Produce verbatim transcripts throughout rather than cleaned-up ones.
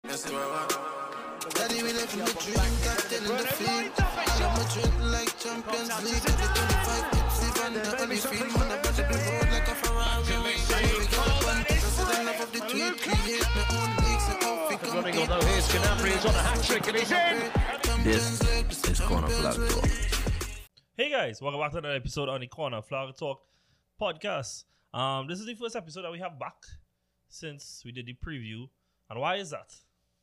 Daddy, we left in the dream, captain in the field. I'm a drink like Champions League. Every twenty-five hits, even the only field. Man, I'm the road like a Ferrari. We got a bun, president of the tweet. Create my own leagues, so how we come. Running although here's Gnabry, he's on a hat-trick and he's in. This is Corner Flag Talk. Hey guys, welcome back to another episode on the Corner Flag Talk podcast. Um, this is the first episode that we have back since we did the preview. And why is that?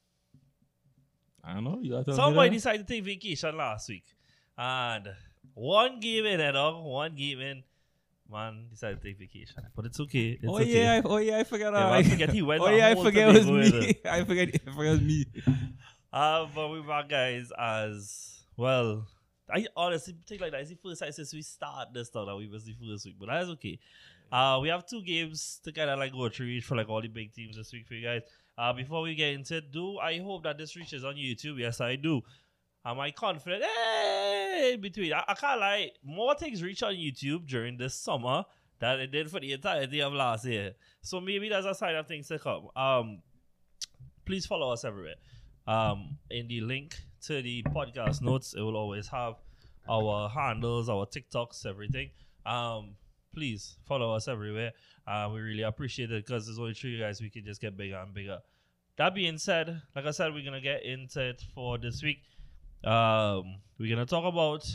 I don't know. You got to Somebody decided to take vacation last week. And one game in, you know, one game in, man decided to take vacation. But it's okay. It's oh, okay. yeah, I, oh, yeah, I forgot. Yeah, I, I forget he went. oh, yeah, I forget it was me. It. I forget, I forget it was me. Uh, but we're back, guys, as well. I honestly think like that is the first time since we start this stuff that we was the first week. But that's okay. Uh, we have two games to kind of like go through each for like all the big teams this week for you guys. Uh, before we get into it, do I hope that this reaches on YouTube? Yes, I do. Am I confident? Hey, in between. I, I can't lie. More things reach on YouTube during this summer than it did for the entirety of last year. So maybe that's a sign of things to come. Um, please follow us everywhere. Um, in the link to the podcast notes, it will always have our handles, our TikToks, everything. Um, please follow us everywhere. Uh, we really appreciate it because there's only three guys. We can just get bigger and bigger. That being said, like I said, we're gonna get into it for this week. Um, we're gonna talk about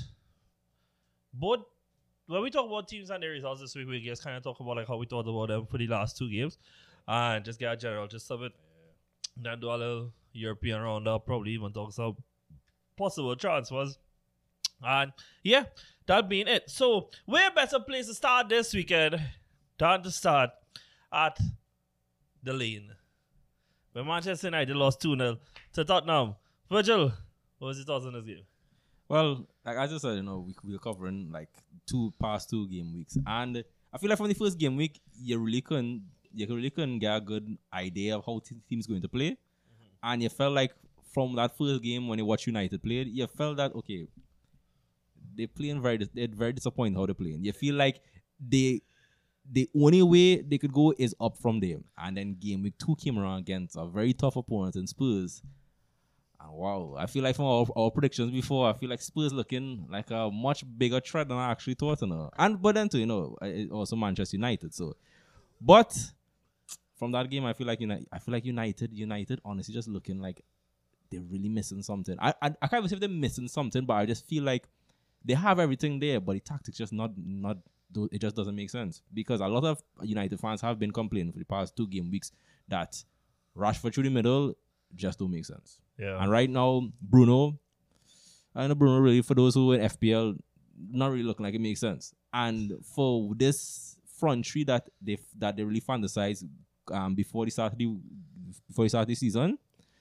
both. When we talk about teams and their results this week, we just kind of talk about like how we thought about them for the last two games, and just get a general gist of it. Then do a little European roundup, probably even talk some possible transfers. And yeah, that being it. So, where better place to start this weekend than to start at the Lane, when Manchester United lost two nil to Tottenham. Virgil, what was your thoughts on this game? Well, like I just said, you know, we we were covering like two past two game weeks, and I feel like from the first game week, you really couldn't you really couldn't get a good idea of how the team's going to play, mm-hmm. and you felt like from that first game when you watched United play, you felt that okay, they're playing very they're very disappointed how they're playing. You feel like they the only way they could go is up from there, and then game week two came around against a very tough opponent in Spurs. And wow, I feel like from our, our predictions before, I feel like Spurs looking like a much bigger threat than I actually thought, you know. And but then too, you know, also Manchester United. So, but from that game, I feel like United, I feel like United, United, honestly, just looking like they're really missing something. I I, I can't even say if they're missing something, but I just feel like they have everything there, but the tactics just not not. It just doesn't make sense because a lot of United fans have been complaining for the past two game weeks that Rashford through the middle just don't make sense. Yeah. And right now, Bruno, I know Bruno really, for those who in F P L, not really looking like it makes sense. And for this front three that they that they really fantasize um, before the start of the before the start of the season,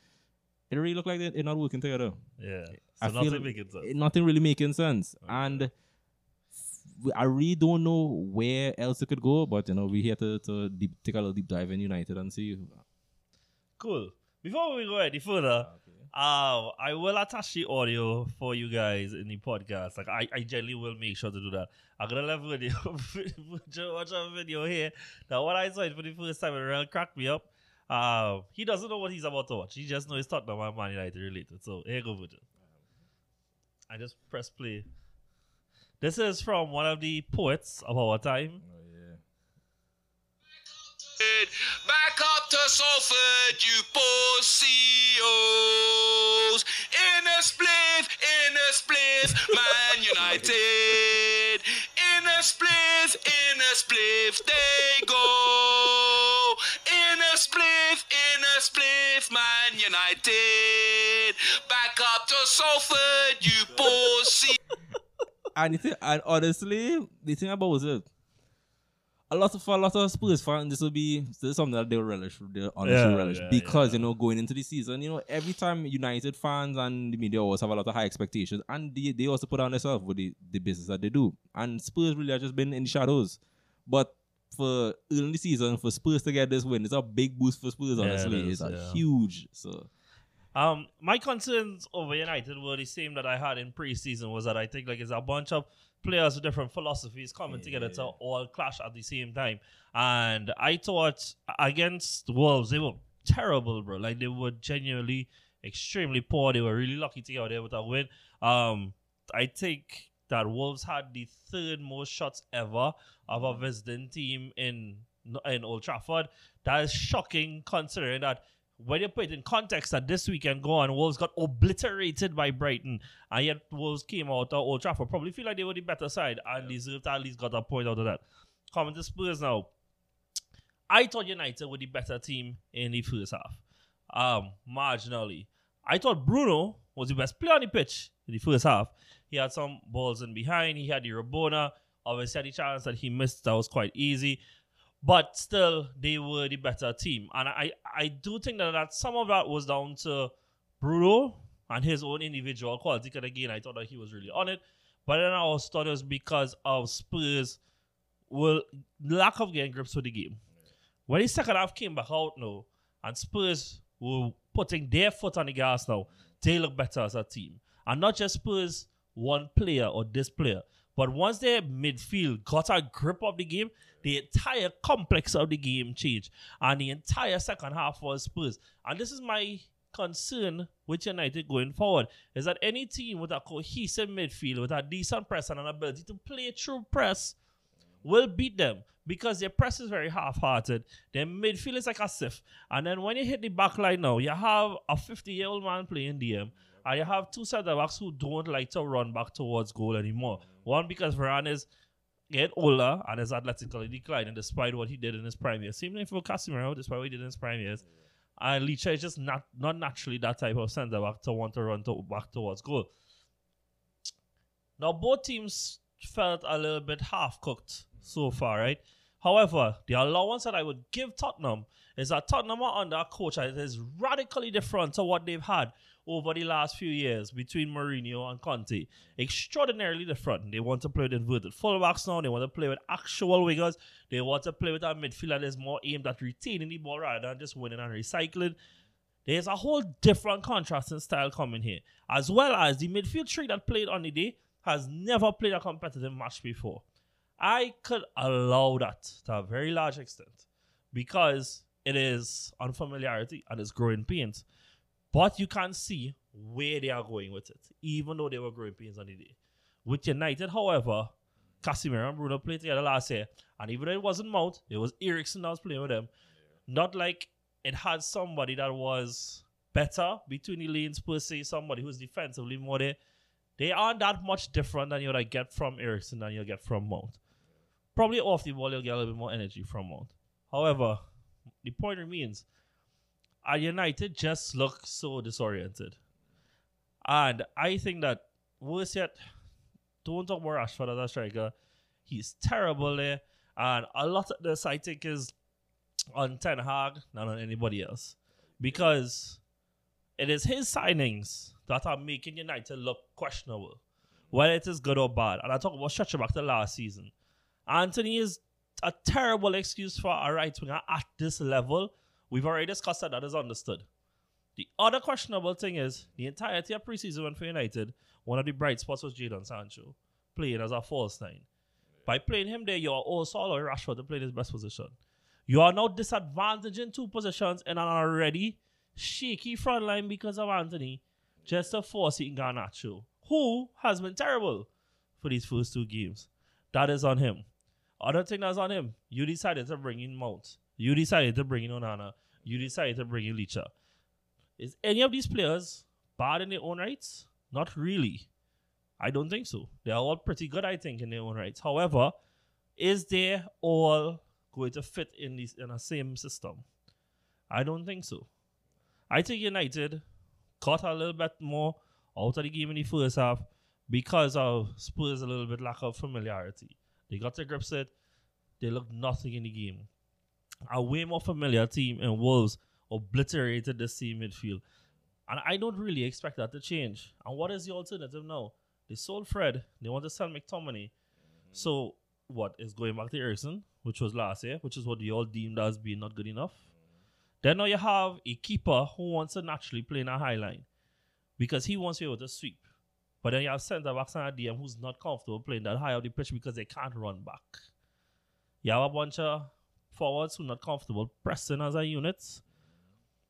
it really look like they, they're not working together. Yeah. So I nothing feel making sense. Nothing really making sense. Okay. And I really don't know where else it could go, but you know, we're here to, to deep, take a little deep dive in United and see. Cool. Before we go any further, okay. uh, I will attach the audio for you guys in the podcast. Like I, I generally will make sure to do that. I'm gonna let video watch a video here. Now when I saw it for the first time, it really cracked me up. Uh, he doesn't know what he's about to watch. He just knows it's Tottenham and Man United related. So here you go, Virgil. I just press play. This is from one of the poets of our time. Oh, yeah. Back up to Salford, you poor C E Os. In a spliff, in a spliff, Man United. In a spliff, in a spliff, they go. In a spliff, in a spliff, Man United. Back up to Salford, you poor C E Os. And, thing, and honestly, the thing about was it, a lot of a lot of Spurs fans, this will be this is something that they'll relish, they'll honestly yeah, relish yeah, because yeah. you know going into the season, you know every time United fans and the media always have a lot of high expectations, and they, they also put on themselves with the, the business that they do, and Spurs really have just been in the shadows. But for early in the season, for Spurs to get this win, it's a big boost for Spurs. Honestly, yeah, it is, it's a yeah. huge so. Um, my concerns over United were the same that I had in preseason. Was that I think like it's a bunch of players with different philosophies coming yeah. together to all clash at the same time. And I thought against Wolves, they were terrible, bro. Like, they were genuinely extremely poor. They were really lucky to get out there with a win. Um, I think that Wolves had the third most shots ever of a visiting team in in Old Trafford. That is shocking, considering that when you put it in context that this weekend go on, Wolves got obliterated by Brighton, and yet Wolves came out of Old Trafford. Probably feel like they were the better side and deserved to at least got a point out of that. Coming to Spurs now. I thought United were the better team in the first half. Um, marginally. I thought Bruno was the best player on the pitch in the first half. He had some balls in behind. He had the Rabona. Obviously, had the chance that he missed. That was quite easy. But still, they were the better team. And I, I do think that, that some of that was down to Bruno and his own individual quality. Because again, I thought that he was really on it. But then I also thought it was because of Spurs' will, lack of getting grips with the game. When the second half came back out now, and Spurs were putting their foot on the gas now, they look better as a team. And not just Spurs, one player or this player. But once their midfield got a grip of the game, the entire complex of the game changed. And the entire second half was Spurs. And this is my concern with United going forward, is that any team with a cohesive midfield, with a decent press and an ability to play through press, will beat them. Because their press is very half-hearted. Their midfield is like a sieve. And then when you hit the back line now, you have a fifty-year-old man playing D M. And you have two centre-backs who don't like to run back towards goal anymore. One, because Varane is getting older and is athletically declining despite what he did in his prime years. Same thing for Casemiro, despite what he did in his prime years. And Licha is just not, not naturally that type of centre-back to want to run to, back towards goal. Now, both teams felt a little bit half-cooked so far, right? However, the allowance that I would give Tottenham is that Tottenham are under a coach that is radically different to what they've had over the last few years between Mourinho and Conte. Extraordinarily different. They want to play with inverted fullbacks now. They want to play with actual wingers. They want to play with a midfield that is more aimed at retaining the ball rather than just winning and recycling. There's a whole different contrast in style coming here. As well as the midfield three that played on the day has never played a competitive match before. I could allow that to a very large extent because it is unfamiliarity and it's growing pains. But you can see where they are going with it, even though they were growing pains on the day. With United, however, Casemiro and Bruno played together last year, and even though it wasn't Mount, it was Eriksen that was playing with them. Not like it had somebody that was better between the lanes per se, somebody who's defensively more there. They aren't that much different than you'll get from Eriksen than you'll get from Mount. Probably off the ball, you'll get a little bit more energy from Mount. However, the point remains, our United just look so disoriented. And I think that, worse yet, don't talk about Rashford as a striker. He's terrible there. And a lot of this, I think, is on Ten Hag, not on anybody else. Because it is his signings that are making United look questionable, whether it is good or bad. And I talk about stretching back to last season. Anthony is a terrible excuse for a right winger at this level. We've already discussed that. That is understood. The other questionable thing is the entirety of preseason went for United. One of the bright spots was Jadon Sancho playing as a false nine. By playing him there, you are also allowing Rashford to play in his best position. You are now disadvantaging two positions in an already shaky front line because of Anthony, just to force it in Garnacho, who has been terrible for these first two games. That is on him. Other thing that's on him, you decided to bring in Mount. You decided to bring in Onana. You decided to bring in Licha. Is any of these players bad in their own rights? Not really. I don't think so. They are all pretty good, I think, in their own rights. However, is they all going to fit in this in the same system? I don't think so. I think United got a little bit more out of the game in the first half because of Spurs' a little bit lack of familiarity. They got their grips it. They looked nothing in the game. A way more familiar team in Wolves obliterated the same midfield. And I don't really expect that to change. And what is the alternative now? They sold Fred. They want to sell McTominay. Mm-hmm. So what is going back to Eriksen, which was last year, which is what you all deemed as being not good enough. Mm-hmm. Then now you have a keeper who wants to naturally play in a high line because he wants to be able to sweep. But then you have centre-backs and a D M who's not comfortable playing that high up the pitch because they can't run back. You have a bunch of forwards who are not comfortable pressing as a unit.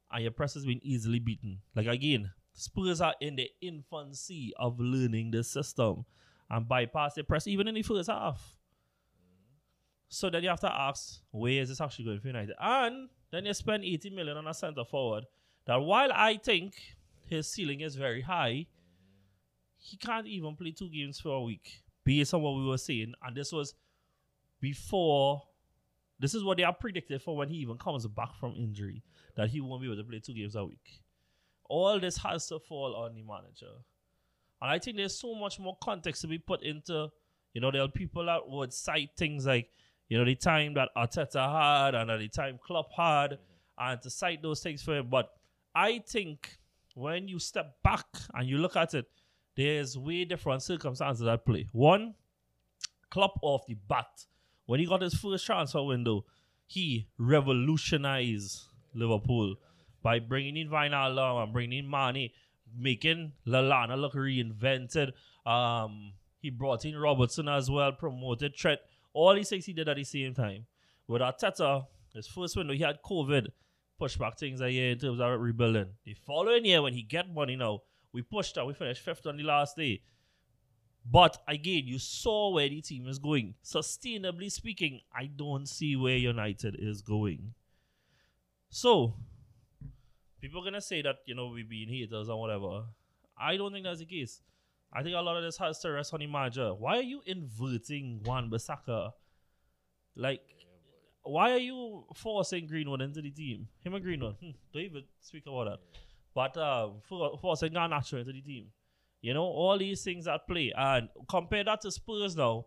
and your press has been easily beaten. Like again, Spurs are in the infancy of learning the system and bypass the press even in the first half. So then you have to ask, where is this actually going for United? And then you spend eighty million on a centre forward that while I think his ceiling is very high, he can't even play two games for a week based on what we were saying. And this was before, this is what they are predicted for when he even comes back from injury, that he won't be able to play two games a week. All this has to fall on the manager. And I think there's so much more context to be put into, you know, there are people that would cite things like, you know, the time that Arteta had and the time Klopp had, mm-hmm. and to cite those things for him. But I think when you step back and you look at it, there's way different circumstances at play. One, Klopp off the bat. When he got his first transfer window, he revolutionized Liverpool by bringing in Wijnaldum and bringing in Mane, making Lallana look reinvented. Um, he brought in Robertson as well, promoted Trent. All these things he did at the same time. With Arteta, his first window, he had COVID, pushed back things a year in terms of rebuilding. The following year, when he get money now, we pushed out, we finished fifth on the last day. But again, you saw where the team is going. Sustainably speaking, I don't see where United is going. So, people are going to say that, you know, we're being haters or whatever. I don't think that's the case. I think a lot of this has to rest on the manager. Why are you inverting Wan-Bissaka? Like, why are you forcing Greenwood into the team? Him and Greenwood. Hmm, don't even speak about that. But uh, for, forcing Garnacho into the team. You know, all these things at play. And compare that to Spurs now.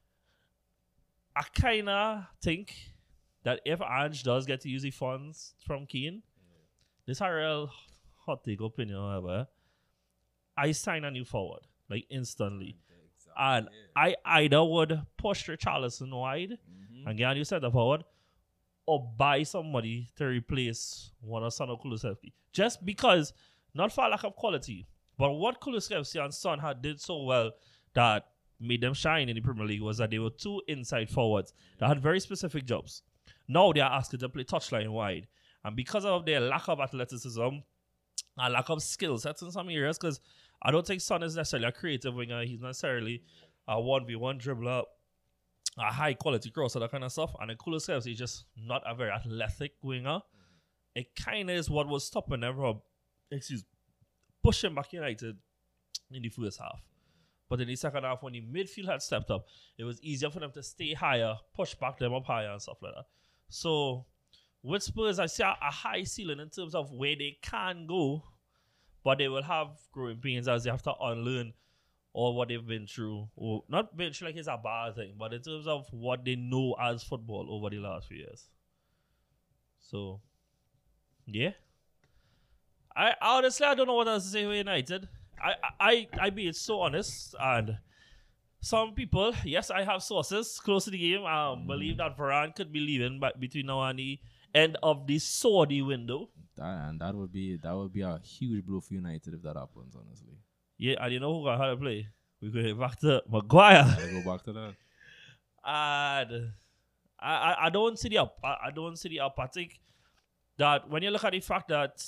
I kind of think that if Ange does get to use the funds from Keane, this is a real hot take opinion, however, I sign a new forward. Like instantly. Exactly, and yeah. I either would push Richarlison wide mm-hmm. and get a new centre forward, or buy somebody to replace one of Son or Kulusevski. Just because, not for lack of quality, but what Kulusevski and Son had did so well that made them shine in the Premier League was that they were two inside forwards that had very specific jobs. Now they are asked to play touchline wide. And because of their lack of athleticism and lack of skill sets in some areas, because I don't think Son is necessarily a creative winger. He's necessarily a one v one dribbler, a high-quality crosser, that kind of stuff. And then Kulusevski is just not a very athletic winger. Mm-hmm. It kind of is what was stopping them from, excuse, pushing back United in the first half. But in the second half, when the midfield had stepped up, it was easier for them to stay higher, push back them up higher and stuff like that. So, with Spurs, I see a, a high ceiling in terms of where they can go, but they will have growing pains as they have to unlearn all what they've been through. Or not been through like it's a bad thing, but in terms of what they know as football over the last few years. So, yeah. I honestly, I don't know what else to say for United. I, I, I be so honest, and some people, yes, I have sources close to the game, um, believe that Varane could be leaving by, between now and the end of the Saudi window. That, and that would be that would be a huge blow for United if that happens, honestly. Yeah, and you know who got how to play? We go back to Maguire. Gotta go back to that. And I, I, I don't see the up. I, I don't see the up. I think that when you look at the fact that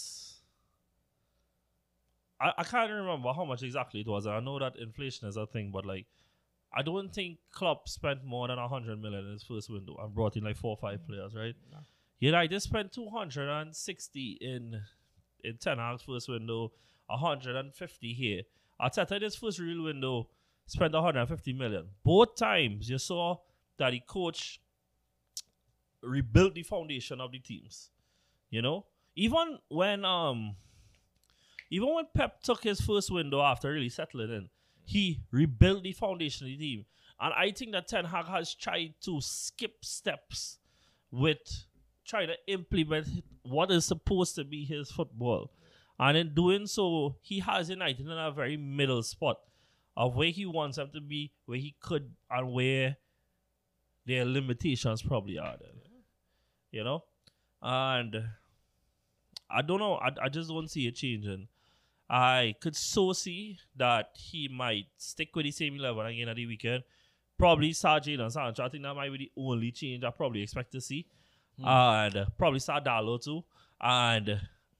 I, I can't remember how much exactly it was. I know that inflation is a thing, but like I don't think Klopp spent more than a hundred million in his first window and brought in like four or five players, right? Nah. United spent two hundred and sixty in in Ten Hag's first window, a hundred and fifty here. Arteta in his first real window spent one hundred and fifty million. Both times you saw that the coach rebuilt the foundation of the teams. You know, even when um, even when Pep took his first window after really settling in, he rebuilt the foundation of the team. And I think that Ten Hag has tried to skip steps with trying to implement what is supposed to be his football. And in doing so, he has United in a very middle spot of where he wants them to be, where he could, and where their limitations probably are there. You know? And I don't know. I, I just don't see it changing. I could so see that he might stick with the same eleven again at the weekend. Probably start Jadon Sancho. I think that might be the only change I probably expect to see. Mm. And uh, probably start Dalot too. And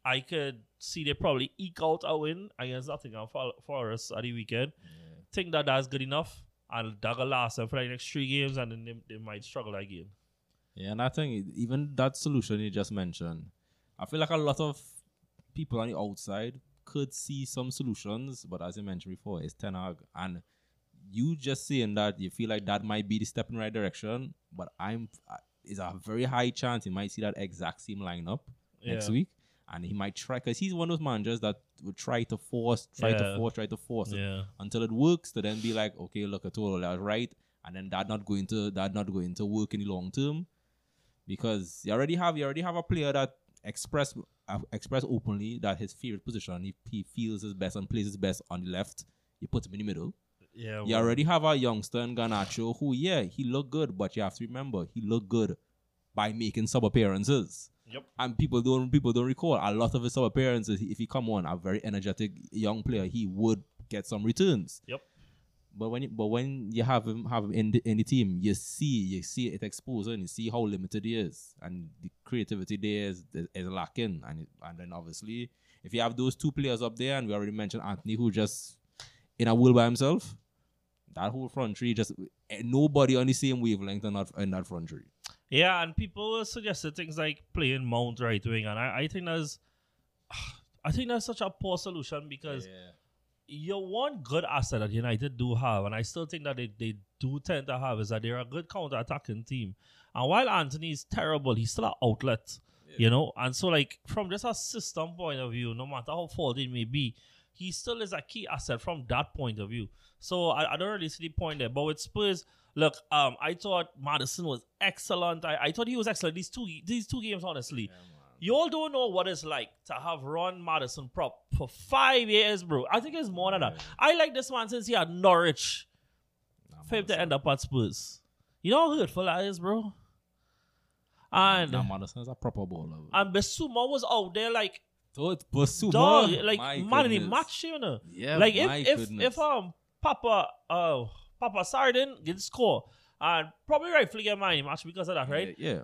I could see they probably eke out a win against Nottingham For- Forest at the weekend. Yeah. Think that that's good enough, and that will last them for the next three games, and then they, they might struggle again. Yeah, and I think even that solution you just mentioned, I feel like a lot of people on the outside could see some solutions, but as you mentioned before, it's Ten Hag, and you just saying that you feel like that might be the step in the right direction, but I'm it's a very high chance you might see that exact same lineup yeah. next week, and he might try, because he's one of those managers that would try to force, try yeah. to force, try to force yeah. it until it works, to then be like, okay, look, I told you I was right, and then that not going to that not going to work in the long term, because you already have you already have a player that express uh, express openly that his favorite position, if he feels his best and plays his best on the left, you put him in the middle. Yeah, you well. already have a youngster in Garnacho who, yeah, he looked good, but you have to remember he looked good by making sub appearances. Yep. And people don't people don't recall a lot of his sub appearances. If he come on, a very energetic young player, he would get some returns. Yep. But when you, but when you have him have him in the, in the team, you see you see it exposed and you see how limited he is, and the creativity there is is, is lacking. And it, and then obviously, if you have those two players up there, and we already mentioned Anthony, who just in a world by himself, that whole front three just nobody on the same wavelength in that in that front three. Yeah, and people suggested things like playing Mount right wing, and I, I think that's I think that's such a poor solution, because. Yeah. Your one good asset that United do have, and I still think that they, they do tend to have, is that they're a good counter-attacking team. And while Anthony is terrible, he's still an outlet, yeah. you know? And so, like, from just a system point of view, no matter how faulty it may be, he still is a key asset from that point of view. So, I, I don't really see the point there. But with Spurs, look, um, I thought Maddison was excellent. I, I thought he was excellent these two, these two games, honestly. Yeah, you all don't know what it's like to have run Maddison prop for five years, bro. I think it's more than that. I like this man since he had Norwich. Nah, for him to end up at Spurs. You know how hurtful that is, bro? And nah, Maddison is a proper baller. And Bissouma was out there like... So it's Bissouma? Dog, like, man in the match, you know? Yeah, like, if, my if, goodness. if um Papa uh Papa Sardin did score, and probably rightfully get man in the match because of that, right? Yeah. yeah.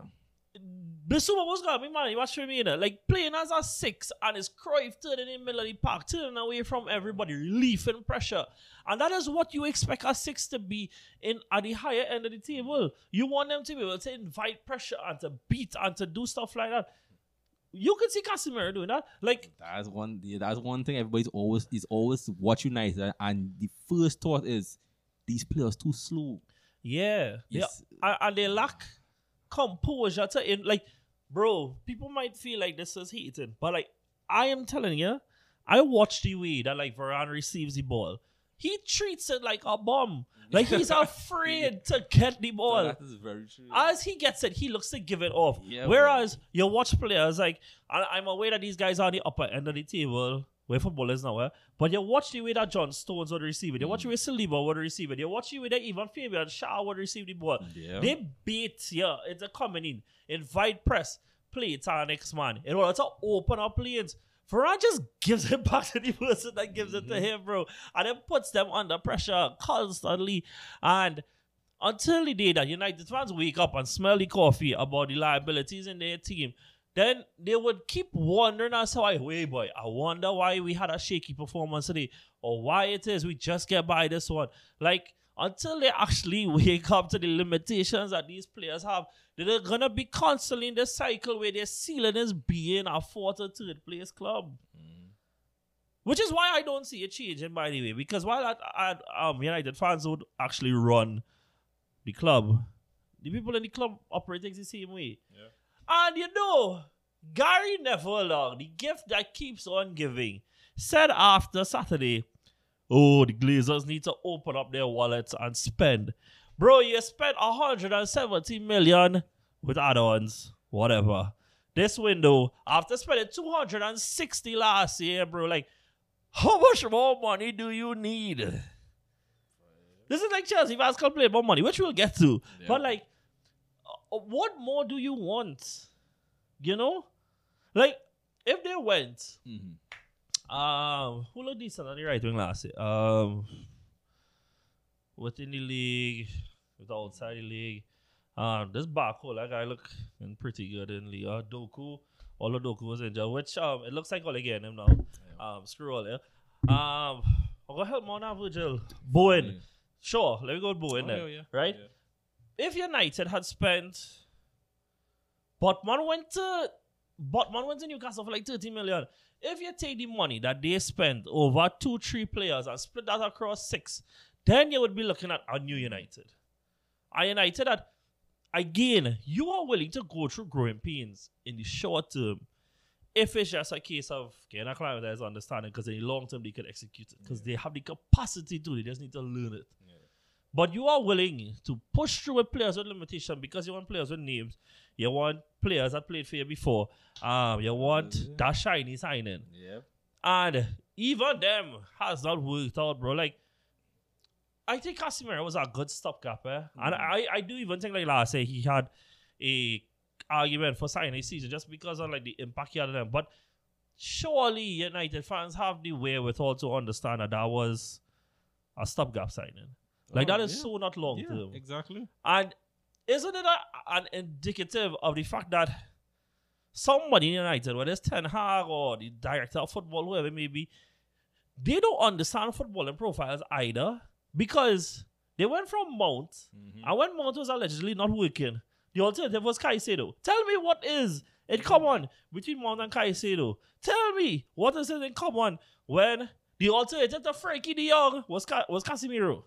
Bissouma was gonna be man, watch for me, you know? Like playing as a six, and his Cruyff turning in the middle of the park, turning away from everybody, relief and pressure. And that is what you expect a six to be in at the higher end of the table. You want them to be able to invite pressure and to beat and to do stuff like that. You can see Casemiro doing that. Like that's one that's one thing everybody's always is always watch United, and the first thought is these players too slow. Yeah. They, and, and they lack composure to in like, bro, people might feel like this is hating, but like I am telling you, I watch the way that like Varane receives the ball. He treats it like a bomb. Like he's afraid to get the ball. That is very true. As he gets it, he looks to give it off. Yeah, Whereas bro. You watch players like, I, I'm aware that these guys are on the upper end of the table where football is now, eh? But you watch the way that John Stones would receive it. You watch the way Saliba would receive it. You watch the way that even Fabian Shaw would receive the ball. Yeah. They bait, yeah, it's a coming in, invite press, play it to our next man. In order to open up lanes, Varane just gives it back to the person that gives mm-hmm. it to him, bro. And then puts them under pressure constantly. And until the day that United fans wake up and smell the coffee about the liabilities in their team, then they would keep wondering as to why, wait boy, I wonder why we had a shaky performance today, or why it is we just get by this one. Like, until they actually wake up to the limitations that these players have, they're going to be constantly in this cycle where their ceiling is being a fourth or third place club. Mm. Which is why I don't see it changing, by the way, because while at, at, um, United fans would actually run the club, the people in the club operate the same way. Yeah. And you know, Gary Neville, the gift that keeps on giving, said after Saturday, oh, the Glazers need to open up their wallets and spend. Bro, you spent one hundred seventy million with add-ons, whatever. This window, after spending two hundred sixty last year, bro, like, how much more money do you need? This is like Chelsea fans complain about money, which we'll get to. Yeah. But like, what more do you want? You know? Like, if they went, mm-hmm. um, who looked decent on the right wing last year? Um, within the league, with outside the league. Um, this Barco, that guy look pretty good in the league. Uh, Doku Olodoku was injured, which um it looks like all again him now. Um, screw all there. Um, I'll go help more now, Virgil. Bowen. Yeah. Sure, let me go with Bowen Oh, then. yeah, yeah. Right? Yeah. If United had spent Botman went to Botman went to Newcastle for like thirty million. If you take the money that they spent over two, three players and split that across six, then you would be looking at a new United. A United that, again, you are willing to go through growing pains in the short term if it's just a case of getting acclimatized, understanding, because in the long term they could execute it. Because yeah. they have the capacity to, they just need to learn it. Yeah. But you are willing to push through with players with limitation because you want players with names. You want players that played for you before. Um, you want yeah. that shiny signing. Yep. And even them has not worked out, bro. Like, I think Casemiro was a good stopgap, eh? Mm-hmm. And I, I do even think, like last year, he had a argument for signing his season just because of like the impact he had on them. But surely United fans have the wherewithal to understand that that was a stopgap signing. Like, oh, that is yeah. so not long yeah, term. Exactly. And isn't it a, an indicative of the fact that somebody in United, whether it's Ten Hag or the director of football, whoever it may be, they don't understand footballing profiles either, because they went from Mount, mm-hmm. and when Mount was allegedly not working, the alternative was Caicedo. Tell me what is in common between Mount and Caicedo. Tell me what is it in common when the alternative to Frankie de Jong was, Ca- was Casemiro.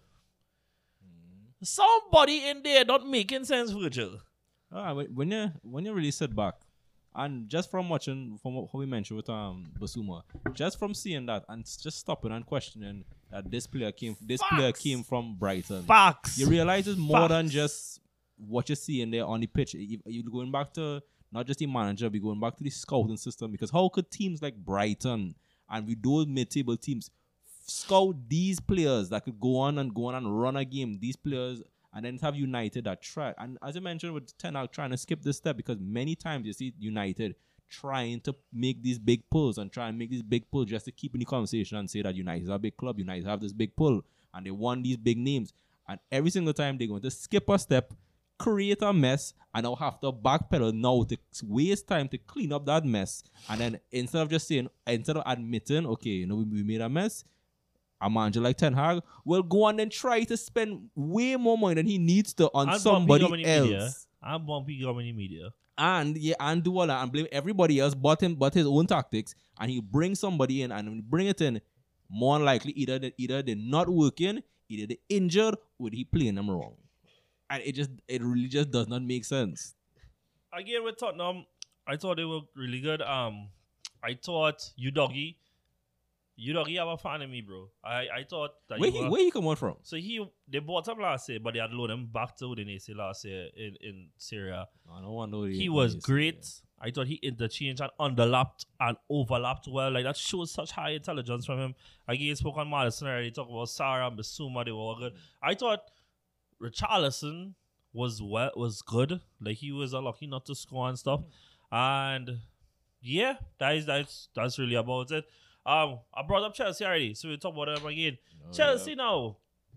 Mm-hmm. Somebody in there not making sense, Virgil. Ah, when you when you really sit back, and just from watching, from what we mentioned with um Basuma, just from seeing that and just stopping and questioning that this player came, this Facts. player came from Brighton. Facts. You realize it's more Facts. than just what you see in there on the pitch. You, you're going back to not just the manager, but going back to the scouting system. Because how could teams like Brighton and with those mid-table teams scout these players that could go on and go on and run a game? These players. And then have United that try. And as I mentioned with Ten Hag trying to skip this step, because many times you see United trying to make these big pulls and try and make these big pulls just to keep in the conversation and say that United is a big club, United have this big pull, and they want these big names. And every single time they're going to skip a step, create a mess, and now have to backpedal now to waste time to clean up that mess. And then instead of just saying, instead of admitting, okay, you know, we, we made a mess, a manager like Ten Hag will go on and try to spend way more money than he needs to on and somebody else. Media. And bumpy government media. And yeah, and do all that and blame everybody else but him, but his own tactics. And he bring somebody in, and when he bring it in, more likely either they, either they're not working, either they're injured, or he playing them wrong. And it just it really just does not make sense. Again with Tottenham, I thought they were really good. Um, I thought Udogie. Udogie have a fan of me, bro. I, I thought that where he, he were, where he come out from? So he they bought him last year, but they had loaned him back to Udinese last year in, in Syria. I don't want to know. He was great. Yeah. I thought he interchanged and underlapped and overlapped well. Like, that shows such high intelligence from him. Again, he spoke on Madison already. He talked about Sarah and Basuma. They were all good. I thought Richarlison was well, was good. Like, he was unlucky not to score and stuff. And yeah, that is that's that's really about it. Um, I brought up Chelsea already, so we'll talk about them again. Oh, Chelsea yeah. now.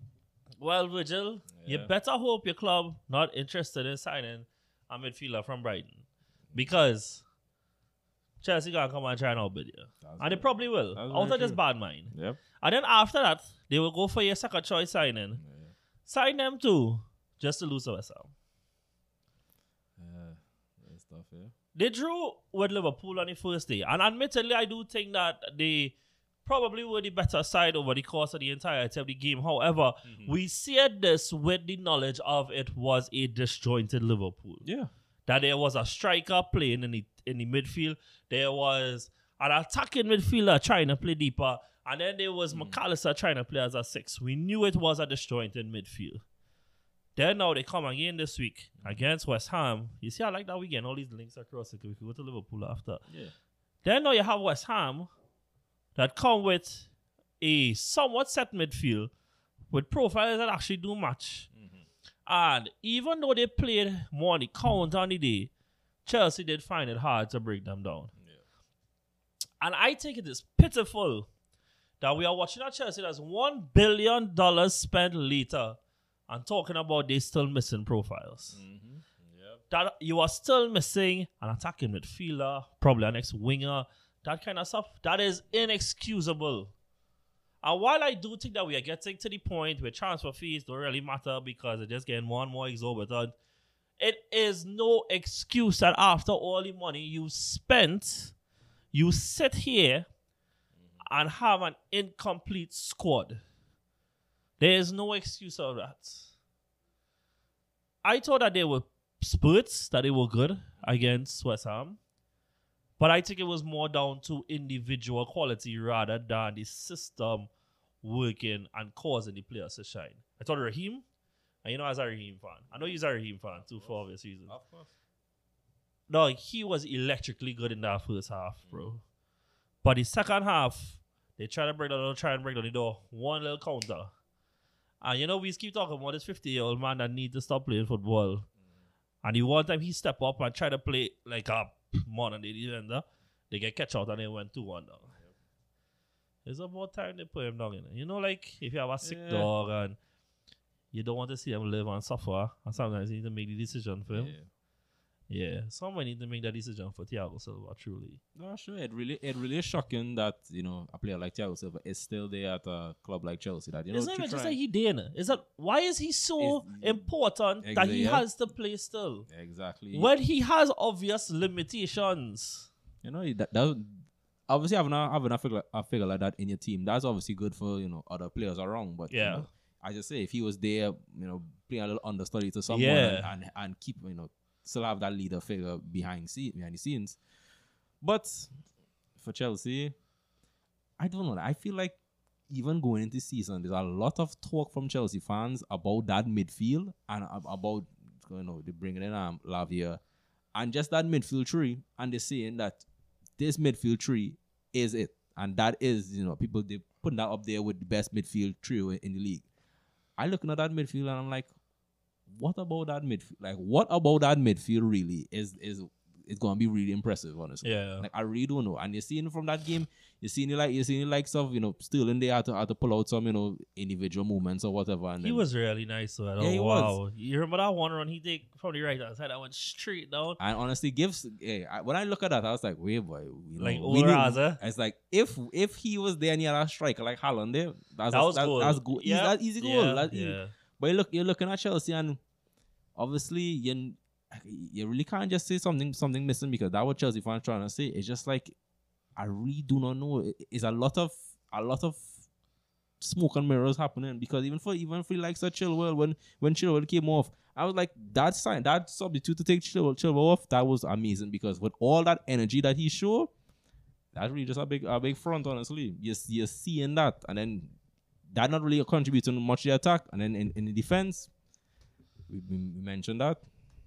Well, Virgil, yeah. you better hope your club not interested in signing a midfielder from Brighton, because Chelsea gonna come and try and outbid you, that's and good. They probably will. That's out of just bad mind. Yep. And then after that, they will go for your second choice signing. Yeah. Sign them too, just to lose to West Ham. Yeah, that's tough, yeah. They drew with Liverpool on the first day. And admittedly, I do think that they probably were the better side over the course of the entirety of the game. However, mm-hmm. we said this with the knowledge of it was a disjointed Liverpool. Yeah. That there was a striker playing in the, in the midfield. There was an attacking midfielder trying to play deeper. And then there was mm. McAllister trying to play as a six. We knew it was a disjointed midfield. Then now they come again this week against West Ham. You see, I like that we get all these links across it. We could go to Liverpool after. Yeah. Then now you have West Ham that come with a somewhat set midfield with profiles that actually do match. Mm-hmm. And even though they played more on the counter on the day, Chelsea did find it hard to break them down. Yeah. And I think it is pitiful that we are watching a Chelsea that's one billion dollars spent later and talking about they still missing profiles. Mm-hmm. Yep. that you are still missing an attacking midfielder, probably an ex-winger, that kind of stuff. That is inexcusable. And while I do think that we are getting to the point where transfer fees don't really matter because they're just getting more and more exorbitant, it is no excuse that after all the money you spent, you sit here and have an incomplete squad. There is no excuse of that. I thought that they were spurts, that they were good against West Ham. But I think it was more down to individual quality rather than the system working and causing the players to shine. I thought Raheem, and you know as a Raheem fan, I know he's a Raheem fan too for obvious reasons. Of course. No, he was electrically good in that first half, bro. But the second half, they try to break the door, try and break down the door. One little counter. And you know, we keep talking about this fifty-year-old man that needs to stop playing football. Mm. And the one time he step up and try to play like a modern day defender, they get catch out and they went two one down. Yep. It's about time they put him down. You know, you know like if you have a sick yeah. dog and you don't want to see him live and suffer, and sometimes you need to make the decision for him. Yeah. Yeah, someone need to make that decision for Thiago Silva, truly. No, sure. It really, it really is shocking that, you know, a player like Thiago Silva is still there at a club like Chelsea. That, you know, it's not even just that he there. Is that why is he so it's, important exactly, that he yeah. has to play still? Exactly. When he has obvious limitations. You know, that, that obviously having a having a figure, a figure like that in your team, that's obviously good for, you know, other players around. But yeah, you know, I just say if he was there, you know, playing a little understudy to someone yeah. and, and and keep, you know, still have that leader figure behind scene, behind the scenes. But for Chelsea, I don't know. I feel like even going into season, there's a lot of talk from Chelsea fans about that midfield and about, you know, they bringing in um, Lavia and just that midfield tree. And they're saying that this midfield tree is it. And that is, you know, people, they putting that up there with the best midfield trio in the league. I looking at that midfield and I'm like, what about that midfield? Like, what about that midfield really is is is going to be really impressive, honestly. Yeah. Like, I really don't know. And you're seeing from that game, you're seeing the like you're seeing the likes of, you know, Sterling there to, had to pull out some, you know, individual movements or whatever. And he then, was really nice. So yeah, he wow. was. You remember that one run he did from the right hand side? I went straight down. And honestly, gives. Hey, I, when I look at that, I was like, wait, boy. You know, like, we knew, Raza. It's like, if if he was there and he had a striker like Haaland there, that's that was that, cool. That's good. Yeah. That's easy goal. Yeah. That's yeah. easy. But you look, you're looking at Chelsea and obviously you, you really can't just say something something missing because that's what Chelsea fans trying to say. It's just like, I really do not know. It, it's a lot of a lot of smoke and mirrors happening because even for even for like such Chilwell, when when Chilwell came off, I was like, that sign, that substitute to take Chilwell, Chilwell off, that was amazing because with all that energy that he showed, that's really just a big a big front, honestly. You're, you're seeing that, and then that not really contributing much to the attack, and then in, in the defense, we, we mentioned that.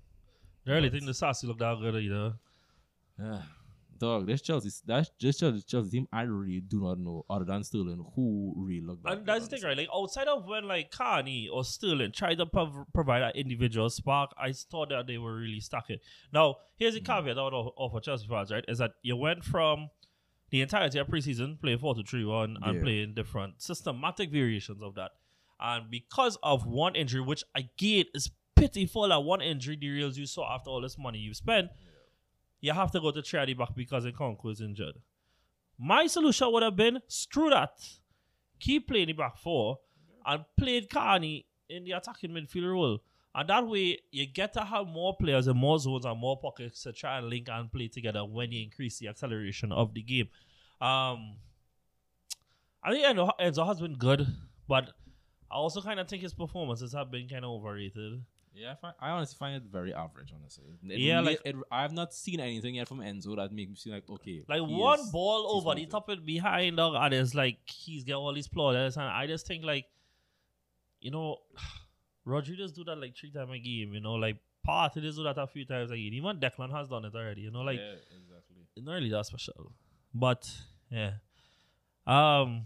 I really think the Sassy looked that good either. Yeah. Dog, this Chelsea, that's just Chelsea, Chelsea team. I really do not know, other than Sterling, who really looked. And that's the thing, right? Like outside of when like Carney or Sterling tried to prov- provide an individual spark, I thought that they were really stuck it. Now, here's the caveat out of, of for Chelsea fans, right? Is that you went from the entirety of preseason playing four two three one and yeah. playing different systematic variations of that, and because of one injury, which again is pitiful, at one injury, the reals you saw after all this money you spent. You have to go to Triadi back because Nkunku is injured. My solution would have been, screw that. Keep playing the back four and played Carney in the attacking midfield role. And that way, you get to have more players in more zones and more pockets to try and link and play together when you increase the acceleration of the game. Um, I think Enzo, Enzo has been good, but I also kind of think his performances have been kind of overrated. Yeah, I, find, I honestly find it very average, honestly. It yeah, really, like it, I have not seen anything yet from Enzo that makes me feel like, okay. Like one ball over the top and behind, dog, and it's like he's got all these plaudits, and I just think like, you know, Rodriguez do that like three times a game, you know, like Partey does do that a few times a game. Even Declan has done it already, you know, like yeah, exactly. It's not really that special, but yeah, um,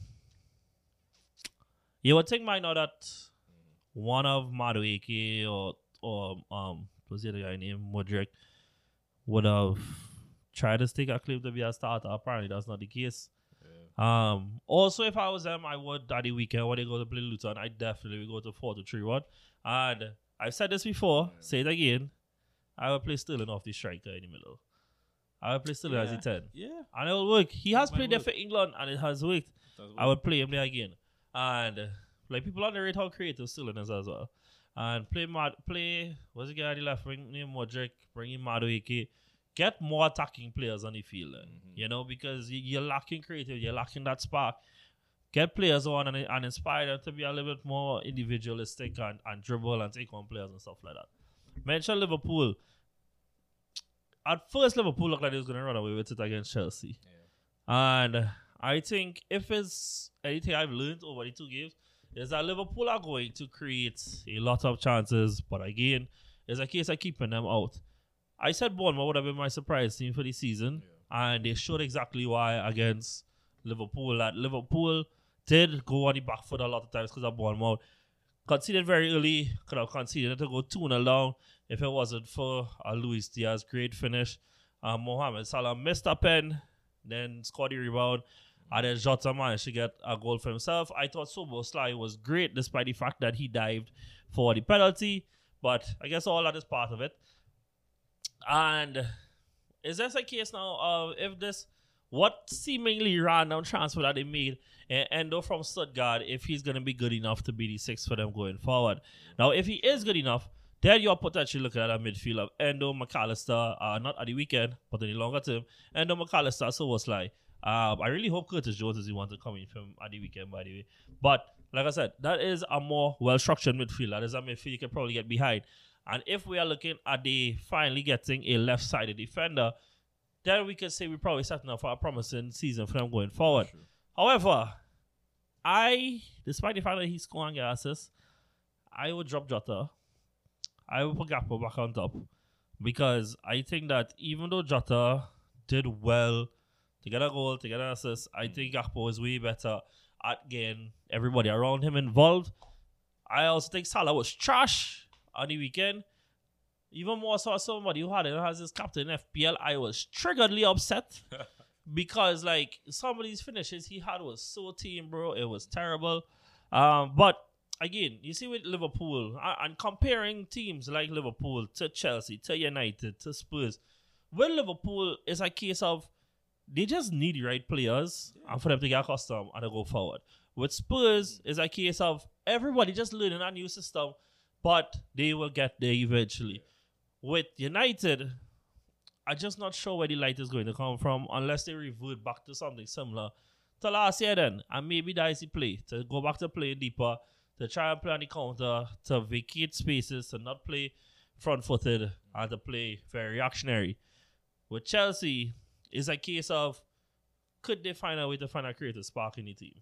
you would think might know that. One of Madueke or or um what's the other guy named Mudryk would have tried to stick a claim to be a starter. Apparently that's not the case. Yeah. Um also if I was them, I would that the weekend when they go to play Luton, I definitely would go to four to three one. And I've said this before, yeah. say it again. I will play Sterling off the striker in the middle. I will play Sterling as a Yeah. ten. Yeah. And it will work. He has Might played there work. for England and it has worked. Does I work. would play him there again. And uh, like people underrate how creative Sterling is as well. And play Mad play what's the guy on the left? Bring him Modric, bring him Madueke. Get more attacking players on the field, then, Mhm. you know, because you- you're lacking creative, you're lacking that spark. Get players on and, and inspire them to be a little bit more individualistic and, and dribble and take on players and stuff like that. Mention Liverpool. At first, Liverpool looked like they was going to run away with it against Chelsea. And I think if it's anything I've learned over the two games, is that Liverpool are going to create a lot of chances. But again, it's a case of keeping them out. I said Bournemouth would have been my surprise team for the season. And they showed exactly why against Liverpool. That Liverpool did go on the back foot a lot of times because of Bournemouth. Conceded very early. Could have conceded to go two nil down if it wasn't for a Luis Diaz great finish. Um, Mohamed Salah missed a pen, then scored the rebound. And then Jota managed to get a goal for himself. I thought Szoboszlai was great despite the fact that he dived for the penalty. But I guess all that is part of it. And is this a case now of if this, what seemingly random transfer that they made, uh, Endo from Stuttgart, if he's going to be good enough to be the sixth for them going forward? Now, if he is good enough, then you're potentially looking at a midfield of Endo, McAllister, uh, not at the weekend, but in the longer term, Endo, McAllister, Szoboszlai. Um, I really hope Curtis Jones is the one to come in from at the weekend, by the way. But, like I said, that is a more well-structured midfield. That is a midfield you can probably get behind. And if we are looking at the finally getting a left-sided defender, then we can say we're probably setting up for a promising season for them going forward. True. However, I, despite the fact that he's scoring assists, I would drop Jota. I would put Gakpo back on top. Because I think that even though Jota did well to get a goal, to get an assist, I think Gakpo is way better at getting everybody around him involved. I also think Salah was trash on the weekend. Even more so as somebody who had it as his captain in F P L, I was triggeredly upset because like some of these finishes he had was so team, bro. It was terrible. Um, but again, you see with Liverpool uh, and comparing teams like Liverpool to Chelsea, to United, to Spurs, with Liverpool it's a case of they just need the right players and for them to get accustomed and to go forward. With Spurs, it's a case of everybody just learning a new system, but they will get there eventually. With United, I'm just not sure where the light is going to come from unless they revert back to something similar to last year then. And maybe that is the play, to go back to playing deeper, to try and play on the counter, to vacate spaces, to not play front-footed, and to play very reactionary. With Chelsea, it's a case of could they find a way to find a creative spark in the team?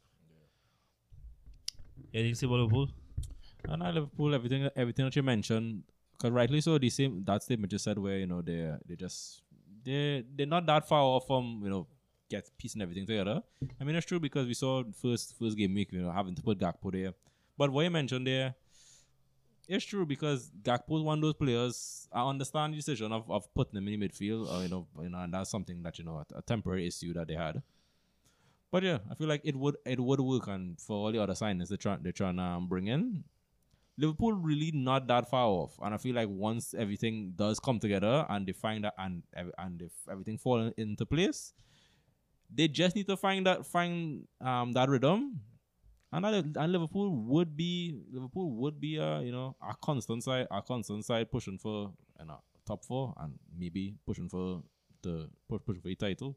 Yeah. Anything to say about Liverpool? And I Liverpool, everything, everything that you mentioned, because rightly so, the same that statement you said where you know they they just they they're not that far off from you know get piecing everything together. I mean it's true because we saw first first game week you know having to put Gakpo there, but what you mentioned there, it's true because Gakpo is one of those players. I understand the decision of, of putting him in the midfield, or, you know, you know, and that's something that you know a, a temporary issue that they had. But yeah, I feel like it would it would work, and for all the other signings they're trying they're trying to um, bring in. Liverpool really not that far off, and I feel like once everything does come together and they find that and and if everything falls into place, they just need to find that find um that rhythm, and that, and Liverpool would be Liverpool would be a you know a constant side a constant side pushing for you know top four and maybe pushing for the push pushing for the title.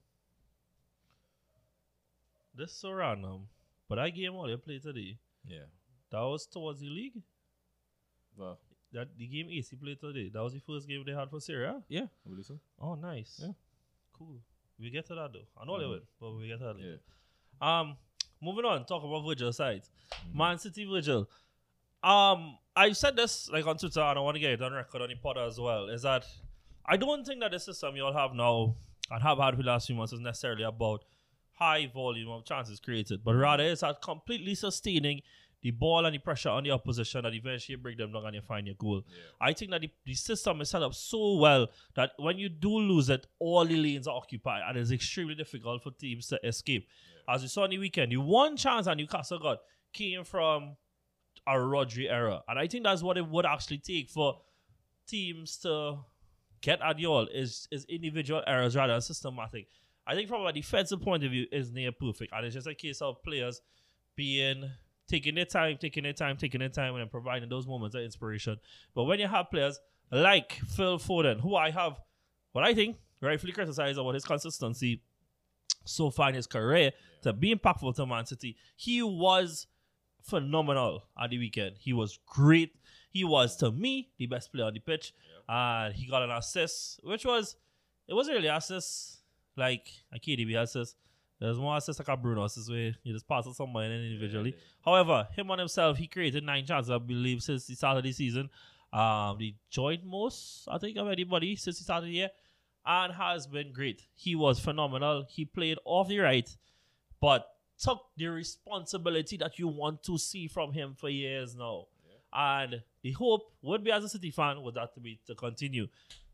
This is so random, but that game all they played today, Yeah, that was towards the league. well, That the game A C played today, that was the first game they had for Syria. yeah, I believe so. Oh, nice. Yeah. Cool. We get to that though. I know they Mhm. will, but we get to that later. Yeah. Um, moving on, talk about Virgil sides. Man City Virgil. Um, I said this like on Twitter, and I want to get it on record on the pod as well. Is that I don't think that the system you all have now and have had for the last few months is necessarily about high volume of chances created, but rather it's at completely sustaining the ball and the pressure on the opposition that eventually you break them down and you find your goal. Yeah. I think that the, the system is set up so well that when you do lose it, all the lanes are occupied and it's extremely difficult for teams to escape. Yeah. As you saw on the weekend, the one chance that Newcastle got came from a Rodri error. And I think that's what it would actually take for teams to get at y'all is is individual errors rather than systematic. I think from a defensive point of view is near perfect, and it's just a case of players being taking their time, taking their time, taking their time, and then providing those moments of inspiration. But when you have players like Phil Foden, who I have, what I think, rightfully criticized about his consistency so far in his career, yeah. to be impactful to Man City, he was phenomenal at the weekend. He was great. He was, to me, the best player on the pitch. And uh, he got an assist, which was, it wasn't really an assist like a K D B assist. There's more assists like a Bruno assist where you just pass it someone individually. Yeah, yeah. However, him on himself, he created nine chances, I believe, since the start of the season. Um, the joint most, I think, of anybody since the start of the year. And has been great. He was phenomenal. He played off the right, but took the responsibility that you want to see from him for years now. Yeah. And the hope would be, as a City fan, would that to be to continue.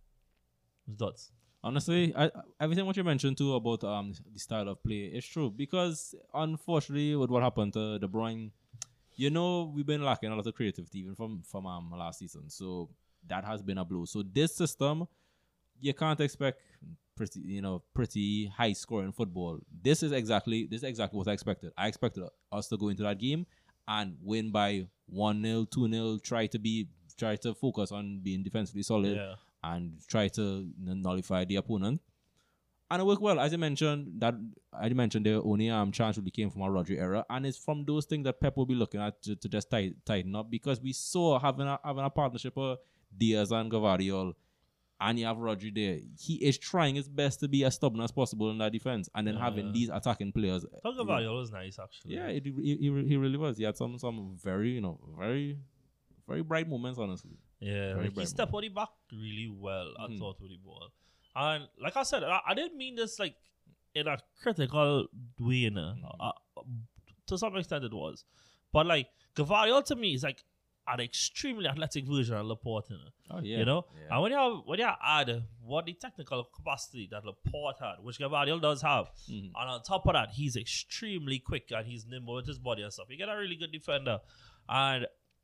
Thoughts? Honestly, I, everything what you mentioned too about um the style of play is true, because unfortunately with what happened to De Bruyne, you know, we've been lacking a lot of creativity even from from um last season. So that has been a blow. So this system, you can't expect pretty, you know, pretty high scoring football. This is exactly this is exactly what I expected. I expected us to go into that game and win by one nil, two nil, try to be try to focus on being defensively solid, yeah. and try to nullify the opponent. And it worked well. As I mentioned, that I mentioned the only um chance really came from a Rodri error, and it's from those things that Pep will be looking at to, to just tight, tighten up, because we saw having a having a partnership of Diaz and Gvardiol, and you have Rodri there. He is trying his best to be as stubborn as possible in that defense, and then yeah. having these attacking players. Gvardiol was nice, actually. Yeah, it, he, he he really was. He had some some very you know very very bright moments, honestly. Yeah, like he stepped on the back really well, I mm-hmm. thought, with the ball. And like I said, I, I didn't mean this like in a critical way, you know? mm-hmm. uh, to some extent it was. But like, Gvardiol to me is like an extremely athletic version of Laporte, you know? Oh, yeah. You know? Yeah. And when you, have, when you add what the technical capacity that Laporte had, which Gvardiol does have, mm-hmm. and on top of that, he's extremely quick and he's nimble with his body and stuff. You get a really good defender. And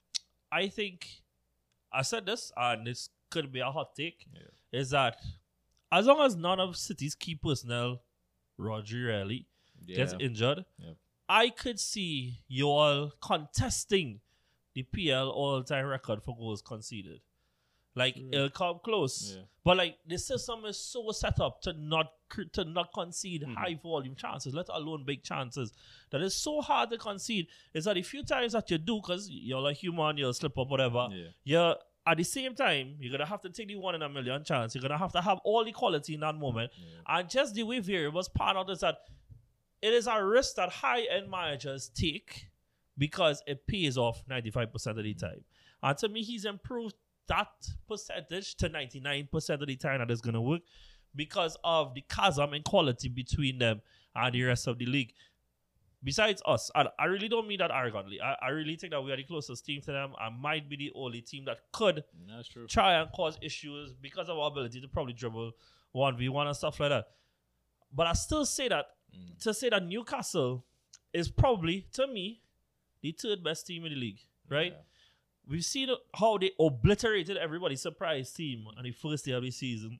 I think, I said this, and this could be a hot take, yeah. is that as long as none of City's key personnel, Rodri really, yeah. gets injured, yeah. I could see you all contesting the P L all-time record for goals conceded. Like, mm. it'll come close. Yeah. But, like, the system is so set up to not to not concede mm-hmm. high-volume chances, let alone big chances, that it's so hard to concede. Is that a few times that you do, because you're like human, you'll slip up, whatever, yeah. you're, at the same time, you're going to have to take the one in a million chance. You're going to have to have all the quality in that moment. Yeah. And just the way variables pan out is that it is a risk that high-end managers take because it pays off ninety-five percent of the time. And to me, he's improved that percentage to ninety-nine percent of the time that is going to work because of the chasm in quality between them and the rest of the league. Besides us, and I really don't mean that arrogantly. I, I really think that we are the closest team to them and might be the only team that could That's true. try and cause issues because of our ability to probably dribble one v one and stuff like that. But I still say that, mm. to say that Newcastle is probably, to me, the third best team in the league, right? Yeah. We've seen how they obliterated everybody's surprise team on the first day of the season.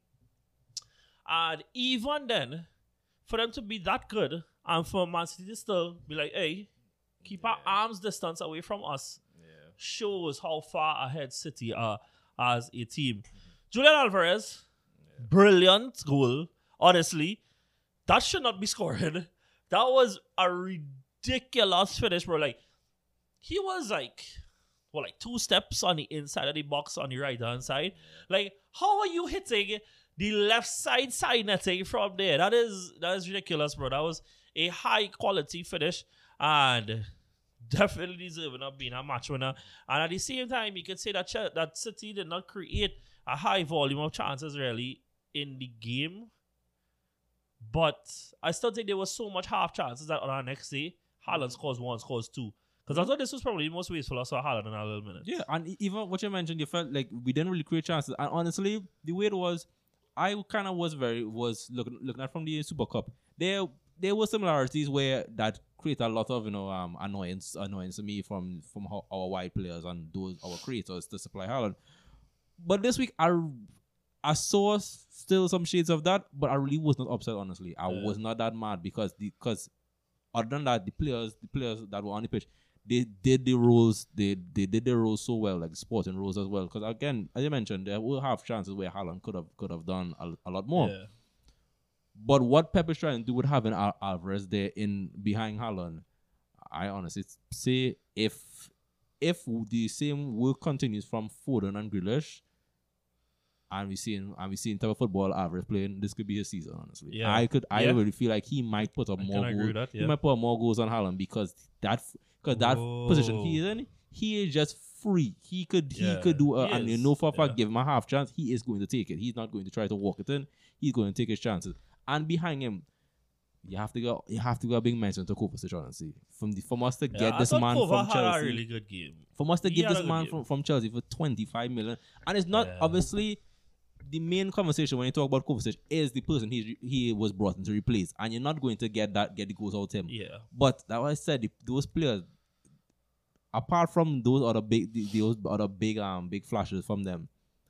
And even then, for them to be that good and for Man City to still be like, hey, keep yeah. our arms distance away from us, yeah. shows how far ahead City are as a team. Mm-hmm. Julian Alvarez, yeah. brilliant goal. Honestly, that should not be scored. That was a ridiculous finish, bro. Like, he was like... Well, like two steps on the inside of the box on the right hand side. Like, how are you hitting the left side side netting from there? That is that is ridiculous, bro. That was a high quality finish and definitely deserving of being a match winner. And at the same time, you could say that Ch- that City did not create a high volume of chances really in the game. But I still think there was so much half chances that on our next day, Haaland scores one, scores two. Because I thought this was probably the most wasteful I saw Haaland in a little minute. Yeah, and even what you mentioned, you felt like we didn't really create chances. And honestly, the way it was, I kind of was very, was looking looking at from the Super Cup. There there were similarities where that create a lot of, you know, um, annoyance annoyance to me from, from how our wide players and those, our creators to supply Haaland. But this week, I, I saw s- still some shades of that, but I really was not upset. Honestly, I Yeah. was not that mad because the because other than that, the players the players that were on the pitch, they did the roles they they did their roles so well, like the sporting roles as well. Because again, as you mentioned, there will have chances where Haaland could have could have done a, a lot more. Yeah. But what Pep is trying to do with having Al- Alvarez there in behind Haaland, I honestly say if if the same work continues from Foden and Grealish, and we seeing and we seeing type of football Alvarez playing, this could be his season. Honestly, Yeah. I could I Yeah. really feel like he might put up I more can agree goals. with that, He yeah. might put up more goals on Haaland because that because that Whoa. position he is in, he is just free. He could he Yeah, could do a, he and you is, know for a fact, yeah. give him a half chance, he is going to take it. He's not going to try to walk it in. He's going to take his chances. And behind him, you have to go. You have to go a big mention to Kovacic, honestly. From the from us to Yeah, get I this thought man Kova from had Chelsea, a really good game. from us to He give had a this good man game. from, from Chelsea for twenty-five million, and it's not Yeah. obviously the main conversation when you talk about Kovacic is the person he he was brought in to replace, and you're not going to get that get the goals out of him. Yeah. But that was I said, the, those players, apart from those other big the, those other big um big flashes from them,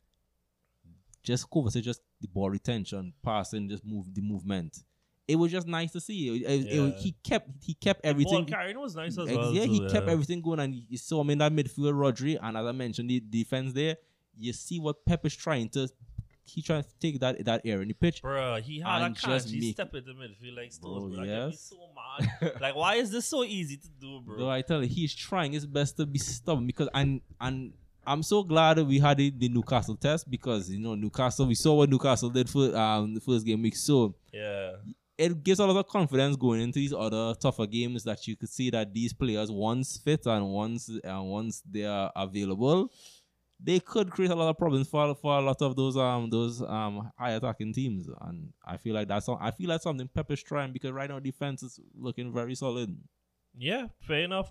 just Kovacic, just the ball retention, passing, just move the movement. It was just nice to see. It, it- it was- Yeah. he kept he kept Ball everything. carrying was nice as Ex- well. yeah, too, he kept yeah. everything going, and you saw him in that midfield, Rodri, and as I mentioned, the defense there. You see what Pep is trying to. He trying to take that that area in the pitch. Bruh, he had a and chance. just He make- stepped into midfield like Stones. Bro, Bro, that get me yes. so mad. Like, why is this so easy to do, bro? Though I tell you, he's trying his best to be stubborn because and and I'm so glad that we had the, the Newcastle test because you know Newcastle. We saw what Newcastle did for um the first game week, so Yeah. it gives a lot of confidence going into these other tougher games that you could see that these players once fit and once and once they are available, they could create a lot of problems for for a lot of those um those um high attacking teams, and I feel like that's some- I feel like something Pep is trying because right now defense is looking very solid. Yeah, fair enough.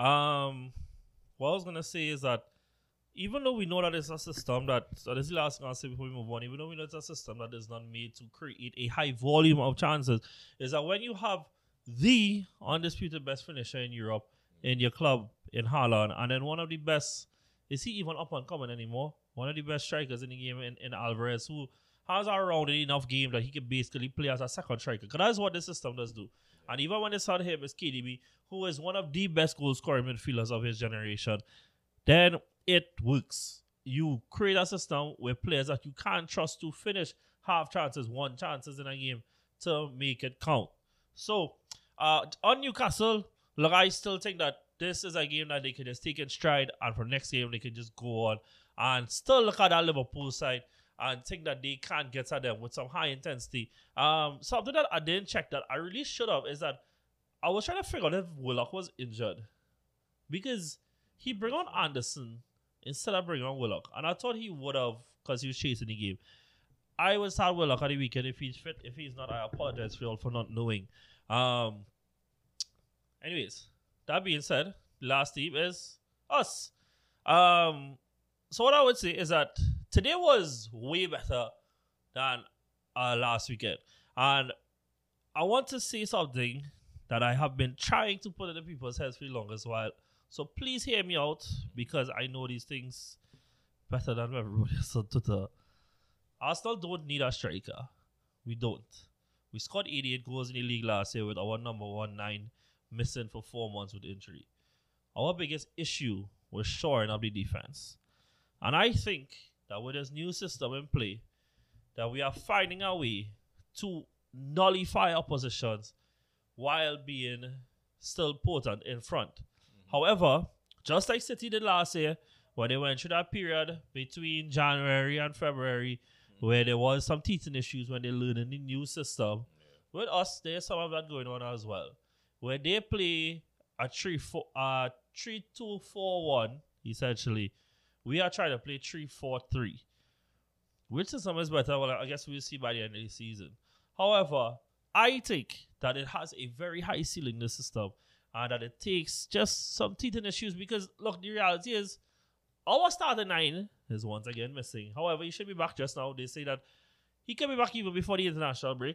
Um, what I was gonna say is that even though we know that it's a system that, so this is the last thing I'll say before we move on, even though we know it's a system that is not made to create a high volume of chances, is that when you have the undisputed best finisher in Europe in your club in Haaland, and then one of the best, is he even up and coming anymore? One of the best strikers in the game in, in Alvarez, who has around enough game that he can basically play as a second striker. Because that's what the system does do. And even when it's on him, it's K D B, who is one of the best goal scoring midfielders of his generation, then it works. You create a system with players that you can't trust to finish half chances, one chances in a game to make it count. So, uh, on Newcastle, look, I still think that this is a game that they can just take in stride, and for next game they can just go on and still look at that Liverpool side and think that they can't get at them with some high intensity. Um, something that I didn't check that I really should have is that I was trying to figure out if Willock was injured because he bring on Anderson instead of bringing on Willock, and I thought he would have because he was chasing the game. I would start Willock on the weekend if he's fit. If he's not, I apologize for you all for not knowing. Um. Anyways, that being said, the last team is us. Um. So what I would say is that today was way better than uh, last weekend, and I want to say something that I have been trying to put in the people's heads for the longest while. So please hear me out because I know these things better than everybody else on Twitter. Arsenal don't need a striker. We don't. We scored eighty-eight goals in the league last year with our number one nine missing for four months with injury. Our biggest issue was shoring up the defense. And I think that with this new system in play, that we are finding a way to nullify our positions while being still potent in front. Mm-hmm. However, just like City did last year, when they went through that period between January and February, mm-hmm. where there was some teething issues when they learned the new system, yeah. With us, there's some of that going on as well. Where they play a three four uh three two four one, essentially, we are trying to play three four three. Which system is better? Well, I guess we'll see by the end of the season. However, I think that it has a very high ceiling, this system, and that it takes just some teething issues because, look, the reality is our starting nine is once again missing. However, he should be back just now. They say that he can be back even before the international break.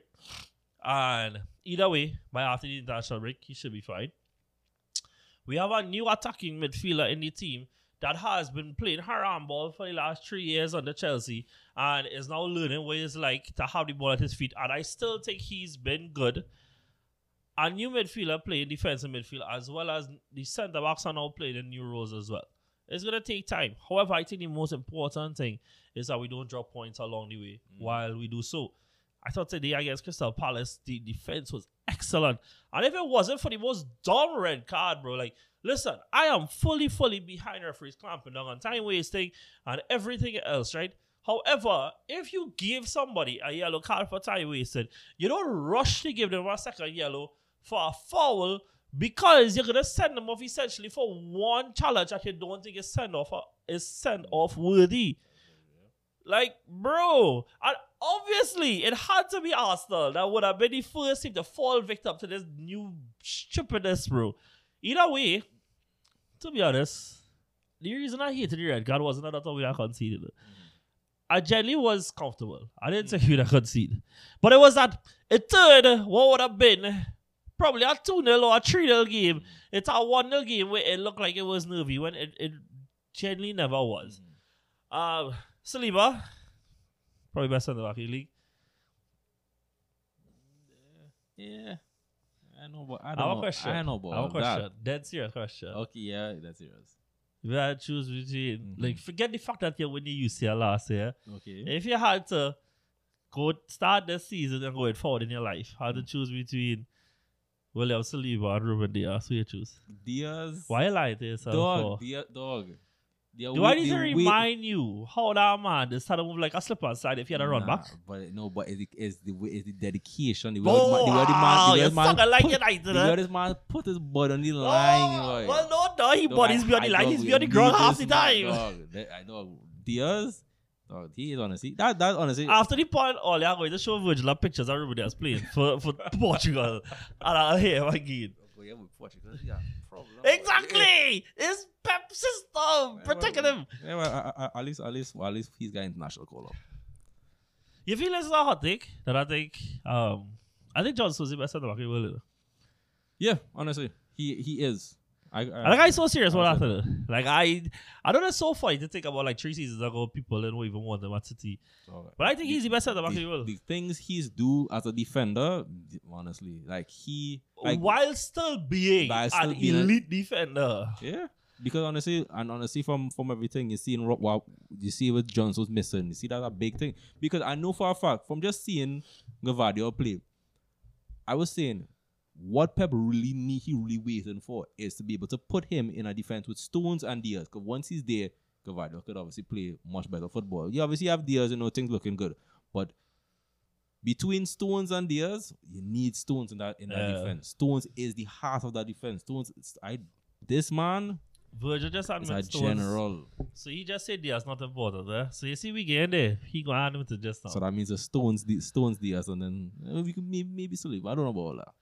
And either way, by after the international break, he should be fine. We have a new attacking midfielder in the team that has been playing handball for the last three years under Chelsea and is now learning what it's like to have the ball at his feet. And I still think he's been good. A new midfielder playing defensive midfield as well as the centre backs are now playing in new roles as well. It's going to take time. However, I think the most important thing is that we don't drop points along the way mm. while we do so. I thought today against Crystal Palace, the defense was excellent. And if it wasn't for the most dumb red card, bro, like, listen, I am fully, fully behind referees clamping down on time wasting and everything else, right? However, if you give somebody a yellow card for time wasted, you don't rush to give them a second yellow for a foul because you're going to send them off essentially for one challenge that you don't think is send off is send off worthy. Like, bro, and obviously it had to be Arsenal that would have been the first team to fall victim to this new stupidness, bro. Either way, to be honest, the reason I hated the red card wasn't that we had conceded. Mm. I genuinely was comfortable. I didn't say we would have conceded. But it was that a third, what would have been probably a two nil or a three nil game. It's a one nil game where it looked like it was nervy when it, it genuinely never was. Mm. Um, Saliba, probably best centre back in the league. Yeah. I know, but I don't I have know. a question. I know about I have a question. that. Dead serious question. Okay, yeah, that's serious. If you had to choose between, Mm-hmm. like, forget the fact that you win the U C L last year. Okay. If you had to go start this season and going forward in your life, had to choose between William Saliba and Ruben Diaz, who you choose? Diaz. Why you lying to yourself Dog. for? Diaz, dog. The Do way- I need to the way- remind you how that man just had to move like a slip inside if he had a run Nah, back? But no, but it's the, it's the way, it's the dedication. The way Oh, the man, the way the man, wow, the way you're the man sucking like put, United, the eh? way this man put his body on the line. Oh, boy. well, no, no, he Dog, bodies I- beyond the I line. dog, He's we beyond the need ground half this the man, time. Dog. That- I know Diaz. Dog, he is honestly that that honestly. After the point, all you're going to show Virgil pictures of everybody else playing for, for Portugal. And I'll hear him again. Oh, yeah, with Portugal, yeah, problem. Exactly! It's Pep system Yeah, protecting well, him. Yeah, well, I, I, at least, at least, at least, he's got international call up. You feel this is a hot take that I think, um, I think John Susie best centre back in the world. Yeah, honestly, he he is. I, I, And the guy's so serious I about said that. Like, I I don't know, it's so funny to think about like three seasons ago, people didn't even want him at City. so, But I think he's the best centre back in the, the world. the things he's do as a defender, honestly, like he, like While still being While still an being a- elite defender. yeah, because honestly, and honestly, from from everything you see in what, what you see what Jones was missing, you see that's a big thing. Because I know for a fact from just seeing Gavardio play, I was saying. What Pep really need, he really waiting for is to be able to put him in a defense with Stones and Diaz. Because once he's there, Gavardio could obviously play much better football. You obviously have Diaz, you know, things looking good. But between Stones and Diaz, you need Stones in that in that Yeah. defense. Stones is the heart of that defense. Stones, I this man Virgil just is a admit Stones. general. So he just said Diaz not important, eh? So you see we get in there, he gonna add him to just now. So that means the Stones, the Stones Diaz, and then uh, we could maybe maybe sleep. I don't know about all that.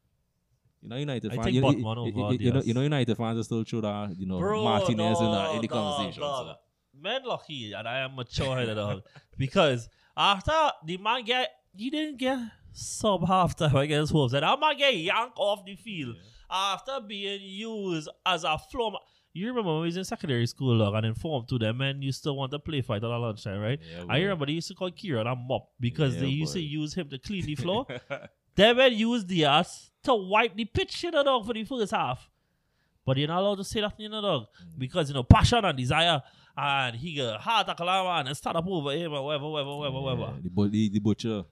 You know, United I fans. take You, Botman you, over you, you, know, Diaz. you know, United fans are still true that you know Bro, Martinez in, the, dog, in the dog, conversation. dog. so. Man lucky and I am mature headed dog. Because after the man get he didn't get sub half time against Wolves. And that man get yanked off the field after being used as a floor ma- You remember when we was in secondary school, dog, and informed to them, men used to want to play fight on a lunchtime, right? Yeah, I boy. remember they used to call Kieran a mop because Yeah, they used boy. to use him to clean the floor. They men used Diaz to wipe the pitch, you know, dog, for the first half. But you're not allowed to say that, you know, dog, because, you know, passion and desire, and he got heart attack alarm and start up over him or whatever, whatever, whatever, whatever. Yeah, the, bu- the, the butcher.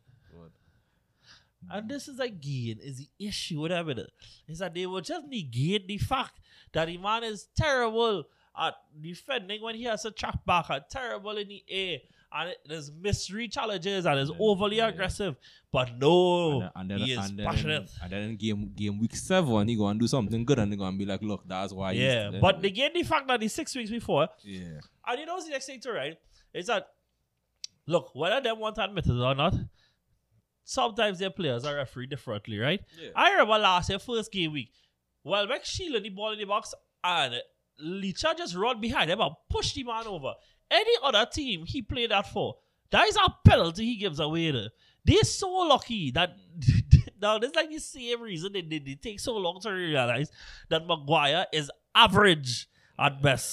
And this is again is the issue with everything. Is that they will just negate the fact that the man is terrible at defending when he has to track back, and terrible in the air, and it, there's mystery challenges and is overly yeah. aggressive. But no, And then, and he then, is and then, passionate. and then in game game week seven, he gonna do something good, and they gonna be like, look, that's why. he's- Yeah, then- but they get the fact that the six weeks before, yeah, and you know what's the next thing to right? Is that, look, whether they want to admit it or not, sometimes their players are refereed differently, right? Yeah. I remember last year, first game week, well, Max Sheila the ball in the box, and Licha just run behind him and push the man over. Any other team he played that for, that is a penalty he gives away there. They're so lucky that now this is like the same reason they, they, they take so long to realize that Maguire is average at best.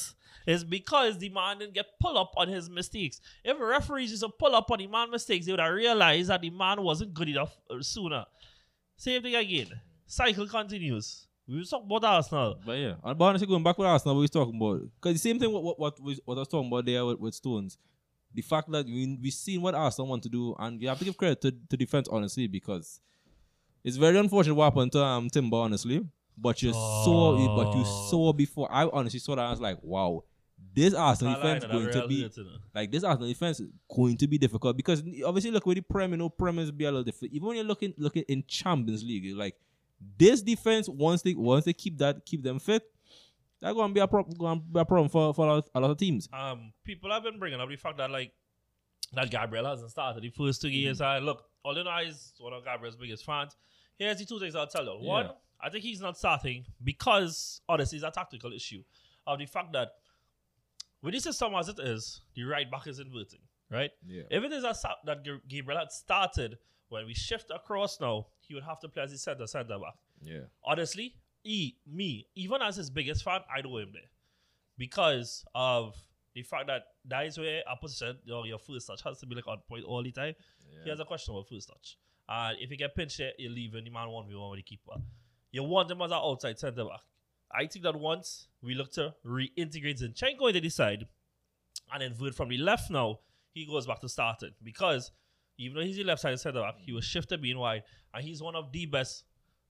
is because the man didn't get pull up on his mistakes. If referees used to pull up on the man mistakes, they would have realized that the man wasn't good enough sooner. Same thing again. Cycle continues. We were talking about Arsenal. But yeah, but honestly, going back with Arsenal, we was talking about, because the same thing what what what, we, what I was talking about there with, with Stones, the fact that we we seen what Arsenal want to do, and you have to give credit to, to defense honestly, because it's very unfortunate what happened to um Timber honestly, but you Oh. saw it, but you saw before. I honestly saw that I was like, wow, this Arsenal defense Carolina, going that to be reality, you know. like this Arsenal defense is going to be difficult, because obviously look with the Prem, you know, Prem is be a little different. Even when you're looking looking in Champions League, it's like this defense, once they once they keep that keep them fit, that's gonna be a problem. Gonna be a problem for for a lot, a lot of teams. Um, people have been bringing up the fact that like that Gabriel hasn't started the first two games. Mm-hmm. And look, although I is one of Gabriel's biggest fans, here's the two things I'll tell you. One, Yeah. I think he's not starting because honestly, it's a tactical issue of the fact that with the system as it is, the right back is inverting, right? Yeah. If it is a sa- that G- Gabriel had started when we shift across now, he would have to play as the center center back. Yeah. Honestly, he, me, even as his biggest fan, I don't want him there because of the fact that that is where a position, you know, your first touch has to be like on point all the time. He has a questionable first touch. And if you get pinched there, you're leaving the man one v one with the keeper. You want him as an outside centre back. I think that once we look to reintegrate Zinchenko into the side and invert from the left now, he goes back to starting. Because even though he's the left side centre back, he was shifted being wide. And he's one of the best.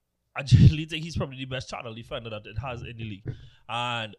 I generally think he's probably the best channel defender that it has in the league. And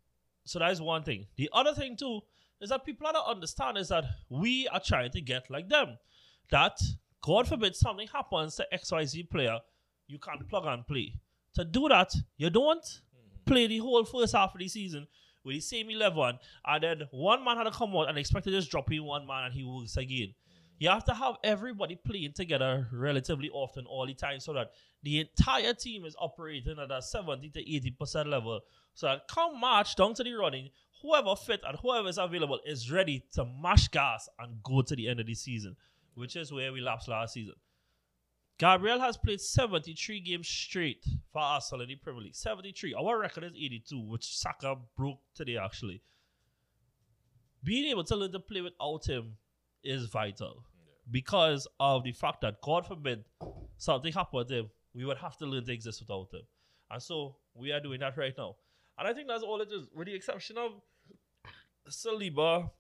so that is one thing. The other thing too is that people don't understand is that we are trying to get like them. That, God forbid, something happens to X Y Z player, you can't plug and play. To do that, you don't play the whole first half of the season with the same eleven, and then one man had to come out and expect to just drop in one man and he works again. You have to have everybody playing together relatively often all the time so that the entire team is operating at a seventy to eighty percent level. So that come March down to the running, whoever fit and whoever is available is ready to mash gas and go to the end of the season, which is where we lapsed last season. Gabriel has played seventy-three games straight for Arsenal in the Premier League. seventy-three. Our record is eighty-two, which Saka broke today actually. Being able to learn to play without him is vital because of the fact that, God forbid, something happened with him, we would have to learn to exist without him. And so we are doing that right now. And I think that's all it is, with the exception of Saliba,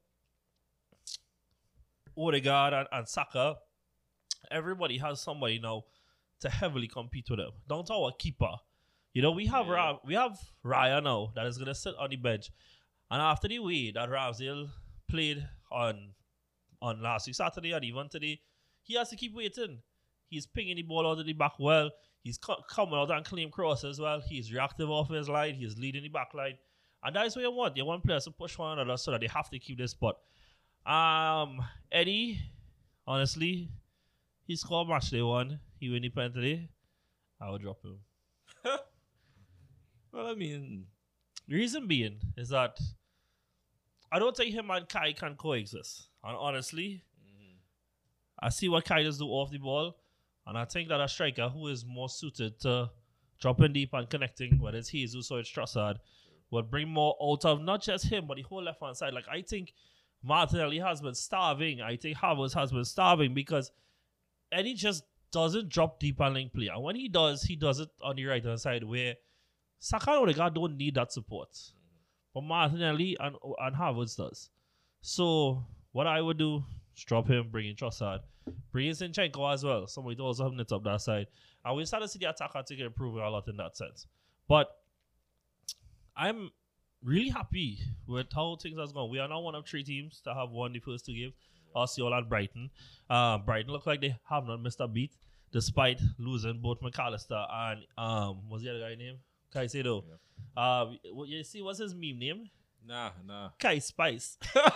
Odegaard, and, and Saka. Everybody has somebody now to heavily compete with them. Down to our keeper. You know, we have Yeah. Ra- we have Raya now that is going to sit on the bench. And after the way that Ramsdale played on on last week, Saturday, and even today, he has to keep waiting. He's pinging the ball out of the back well. He's co- coming out and claim cross as well. He's reactive off his line. He's leading the back line. And that is what you want. You want players to push one another so that they have to keep their spot. Um, Eddie, honestly, he scored match day one. He win the penalty. I would drop him. Well, I mean, Reason being is that I don't think him and Kai can coexist. And honestly, I see what Kai does do off the ball. And I think that a striker who is more suited to dropping deep and connecting, whether it's Jesus or it's Trossard, would bring more out of not just him, but the whole left-hand side. Like, I think Martinelli has been starving. I think Havertz has been starving because Eddie just doesn't drop deep and link play. And when he does, he does it on the right-hand side where Saka and Odegaard don't need that support. But Martinelli and, and Havertz does. So, what I would do is drop him, bring in Trossard, bring in Zinchenko as well. Somebody to also have knit up that side. And we start to see the attack I think improving a lot in that sense. But I'm really happy with how things has gone. We are now one of three teams that have won the first two games. Arsenal and Brighton. Uh, Brighton look like they have not missed a beat despite losing both McAllister and um, what's the other guy name? Caicedo. Yeah. Uh, you see, what's his meme name? nah, nah. Kai Spice.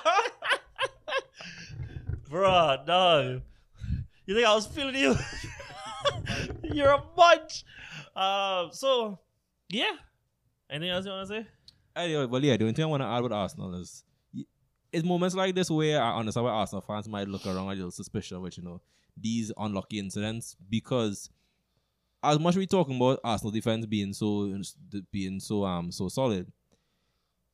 Bruh, no. You think I was feeling you? You're a bunch. Um, so, yeah. Anything else you want to say? Anyway, well, yeah, the only thing I want to add with Arsenal is y- it's moments like this where I understand why Arsenal fans might look around a little suspicious with, you know, these unlucky incidents, because as much as we talking about Arsenal defense being so being so um so solid,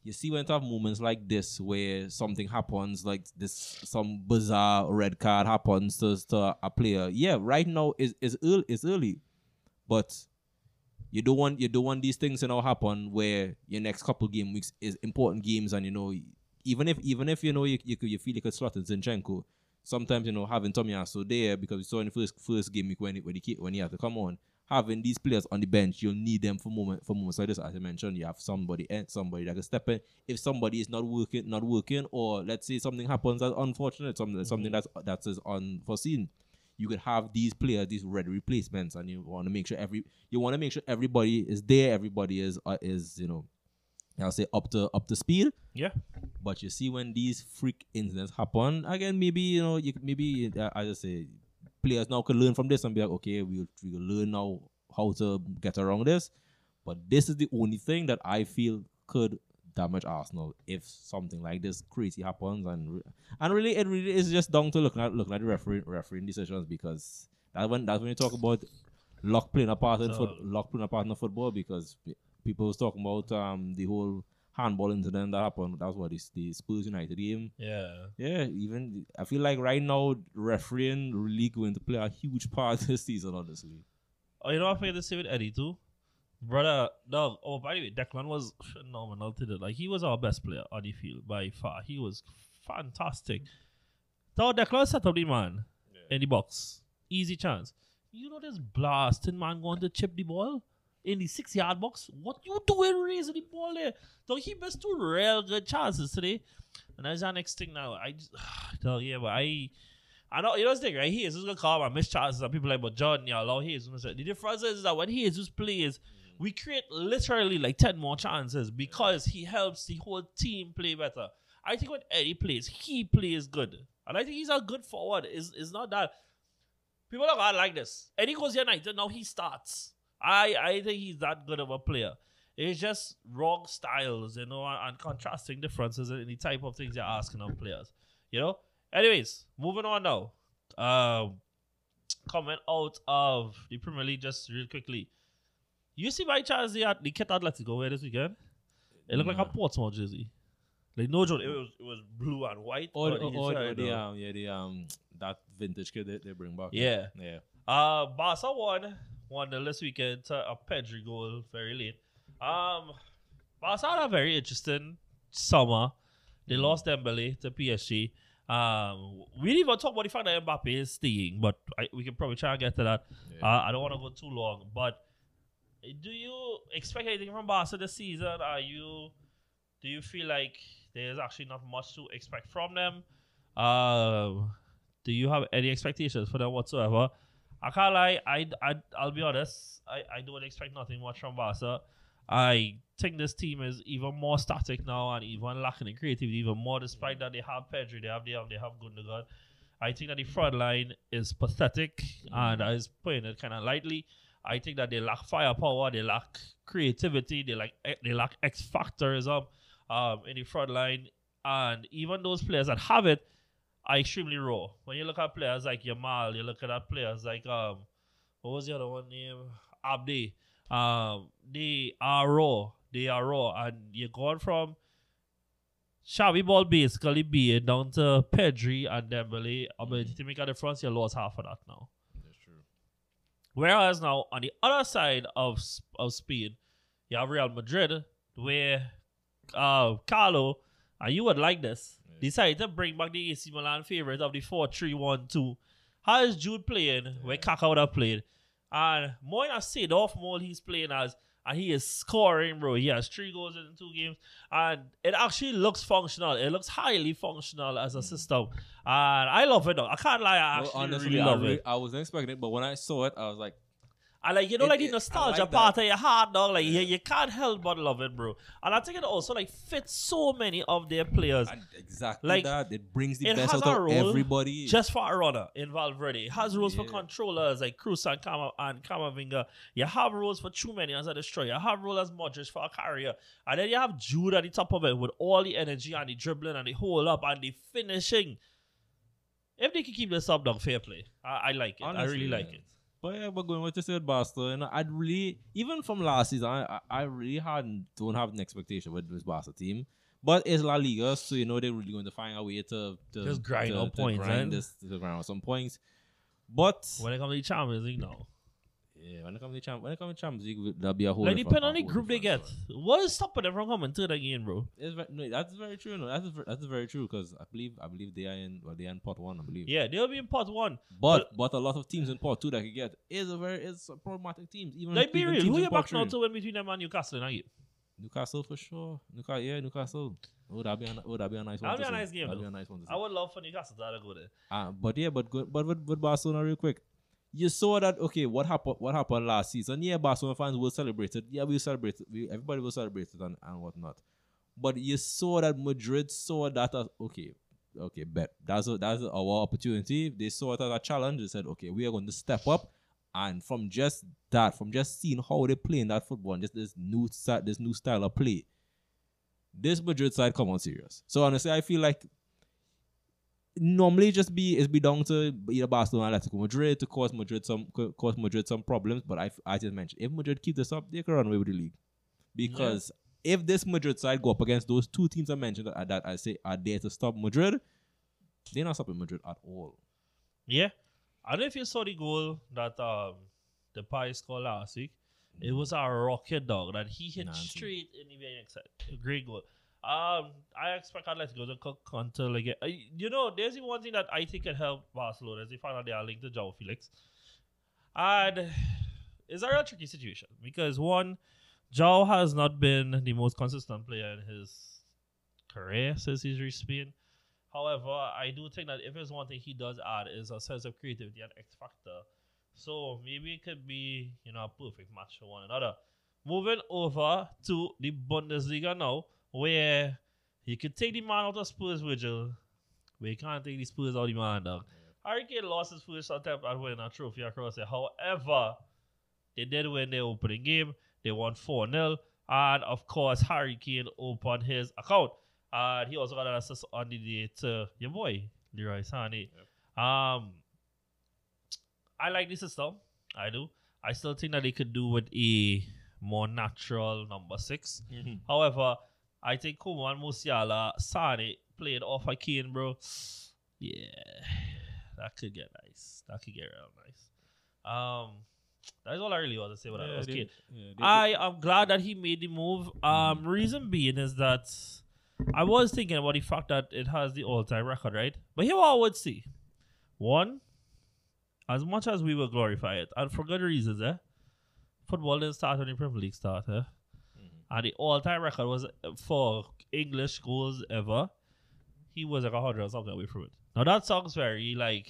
you see when you have moments like this where something happens, like this, some bizarre red card happens to, to a player. Yeah, right now is is early, it's early, but you don't want you don't want these things to now happen where your next couple game weeks is important games, and you know even if even if you know you you, you feel you could slot in Zinchenko, sometimes you know having Tomiyasu there, because we saw in the first first game week when it, when he when he had to come on. Having these players on the bench, you'll need them for moment for moments like this. As I mentioned, you have somebody and somebody that can step in. If somebody is not working, not working, or let's say something happens that's unfortunate, something mm-hmm. something that's that is unforeseen, you could have these players, these ready replacements, and you want to make sure every you want to make sure everybody is there, everybody is uh, is you know, I'll say up to up to speed. Yeah. But you see when these freak incidents happen again, maybe you know you could maybe uh, I just say. Players now can learn from this and be like, okay, we'll, we'll learn now how to get around this. But this is the only thing that I feel could damage Arsenal if something like this crazy happens. And and really, it really is just down to looking at looking at the referee, refereeing decisions, because that when that's when you talk about luck playing a part in So- foot, luck playing a part in the football, because people was talking about um the whole handball incident that happened. That was what the, the Spurs United game. Yeah. Yeah, even I feel like right now refereeing really going to play a huge part this season, honestly. Oh, you know what I forget to say with Eddie too? Brother, dog. Oh, by the way, Declan was phenomenal today. Like, he was our best player on the field by far. He was fantastic. So Declan set up the man in the box. Easy chance. You know this blasting man going to chip the ball in the six-yard box? What you doing raising the ball there? So he missed two real good chances today. And that's our next thing now. I just, dog, yeah, but I... I know, you know the thing, right? He is just going to call my missed chances, and people like, but Jordan, you allow Jesus. The difference is that when he Jesus plays, we create literally like ten more chances because he helps the whole team play better. I think when Eddie plays, he plays good. And I think he's a good forward. It's, it's not that... People are going like this. Eddie goes United, now he starts. I, I think he's that good of a player. It's just wrong styles, you know, and, and contrasting differences in the type of things you're asking of players, you know? Anyways, moving on now. Um, coming out of the Premier League just real quickly. You see by chance the, the Kit Atletico wear this weekend? It looked Nah. like a Portsmouth jersey. Like, no joke, it was it was blue and white. Or, on the or, or, inside, or the though. um, yeah, the um, that vintage kid they, they bring back. Yeah. yeah. Uh, Barca won won the last weekend to a Pedri goal very late. Um, Barca had a very interesting summer. They lost Dembele to P S G. Um, we didn't even talk about the fact that Mbappe is staying, but I, we can probably try and get to that. Yeah. Uh, I don't want to go too long, but do you expect anything from Barca this season? Are you do you feel like there's actually not much to expect from them? Um, do you have any expectations for them whatsoever? I can't lie, I, I, I'll be honest, I, I don't expect nothing much from Barca. I think this team is even more static now and even lacking in creativity, even more, despite that they have Pedri, they have they have, they have Gundogan. I think that the front line is pathetic, and I was putting it kind of lightly. I think that they lack firepower, they lack creativity, they lack they lack X factorism um, in the front line, and even those players that have it are extremely raw. When you look at players like Yamal, you look at players like um, what was the other one name? Abdi. Um, they are raw. They are raw, and you're going from Xavi ball basically being down to Pedri and Dembele ability to make a difference. You lost half of that now. That's true. Whereas now on the other side of of Spain, you have Real Madrid, where uh, Carlo, and you would like this, yeah. decided to bring back the A C Milan favorite of the four three one two. How is Jude playing? Yeah. Where Kaká would have played? And more in a Seedorf mode he's playing as, and he is scoring, bro. He has three goals in two games, and it actually looks functional. It looks highly functional as a system, and I love it. Though I can't lie, I Well, actually honestly, really I, love re- it. I wasn't expecting it, but when I saw it, I was like, I like, you know, It- like the it- I nostalgia like part that. of your heart, dog. Like, Yeah. you, you can't help but love it, bro. And I think it also, like, fits so many of their players. and exactly Like, that. It brings the it best has out a of role everybody. Just for a runner in Valverde. It has rules for Yeah. controllers like Cruz and Kama and Kamavinga. You have rules for Tchouameni as a destroyer. You have rules as Modric for a carrier. And then you have Jude at the top of it with all the energy and the dribbling and the hold up and the finishing. If they can keep this up, dog, fair play. I, I like it. I really Honestly, like man. it. But yeah, but going with this with Barca, you know, I'd really, even from last season, I, I I really hadn't, don't have an expectation with this Barca team. But it's La Liga, so you know they're really going to find a way to, to Just grind to, up to points, grind eh? this, to grind out some points. But When it comes to the Champions League, no. yeah, when it comes to champ, when it comes to Champions League, there'll be a whole. Like, different- depending on a the whole group they get. different story. What is stopping them from coming to the game, bro? It's very, no, that's very true. No, that's ver- that's very true because I believe I believe they are in well, they are in pot one, I believe. Yeah, they'll be in pot one. But but a lot of teams in pot two that you get is a very is a problematic teams. Even Like, be even real. teams Who in you pot back now three. to win between them and Newcastle in a game? Newcastle for sure. Newcastle, yeah, Newcastle. Oh, that'd be a, oh, that'd be a nice one. That'd be to a see. nice game, That'd though. be a nice one to see. I would love for Newcastle to go there. Uh, but yeah, but good, but with, with Barcelona, real quick, you saw that. Okay, what happened? What happened last season? Yeah, Barcelona fans will celebrate it. Yeah, we celebrate it. We, everybody will celebrate it and, and whatnot. But you saw that Madrid saw that as okay, okay, bet that's a, that's our opportunity. They saw it as a challenge. They said, okay, we are going to step up. And from just that, from just seeing how they play in that football, and just this new sti- this new style of play, this Madrid side come on serious. So honestly, I feel like normally just be it's be down to either Barcelona or Atletico Madrid to cause Madrid some co- cause Madrid some problems. But I I just mentioned if Madrid keep this up, they can run away with the league. Because if this Madrid side go up against those two teams I mentioned that, that I say are there to stop Madrid, they're not stopping Madrid at all. Yeah. I don't know if you saw the goal that um the Depay scored last week. It was a rocket dog that he hit Nancy. straight in the very next side. A great goal. Um, I expect Atletico to co- counter like it. Uh, you know, there's the one thing that I think can help Barcelona is they find out they are linked to João Felix, and it's a real tricky situation because one, João has not been the most consistent player in his career since he's reached Spain. However, I do think that if there's one thing he does add is a sense of creativity and X factor. So maybe it could be, you know, a perfect match for one another. Moving over to the Bundesliga now, where you could take the man out of Spurs, Virgil, but you can't take the Spurs out of the man, dog. Harry Kane lost his first attempt at winning a trophy across it. However, they did win their opening game. They won four nil. And, of course, Harry Kane opened his account. And he also got an assist on the day to your boy, Leroy Sané. Yep. Um, I like the system. I do. I still think that they could do with a more natural number six. Mm-hmm. However, I think Koeman, Musiala, Sané played off a Kane, bro. Yeah, that could get nice. That could get real nice. Um, that's all I really want to say about Yeah, that. they- Kane. yeah, they- I am glad that he made the move. Um, reason being is that I was thinking about the fact that it has the all-time record, right? But here what I would see. One, as much as we will glorify it, and for good reasons, eh? Football didn't start when the Premier League started, eh? Mm-hmm. And the all-time record was uh, for English goals ever. He was like a hundred or something away from it. Now that sounds very like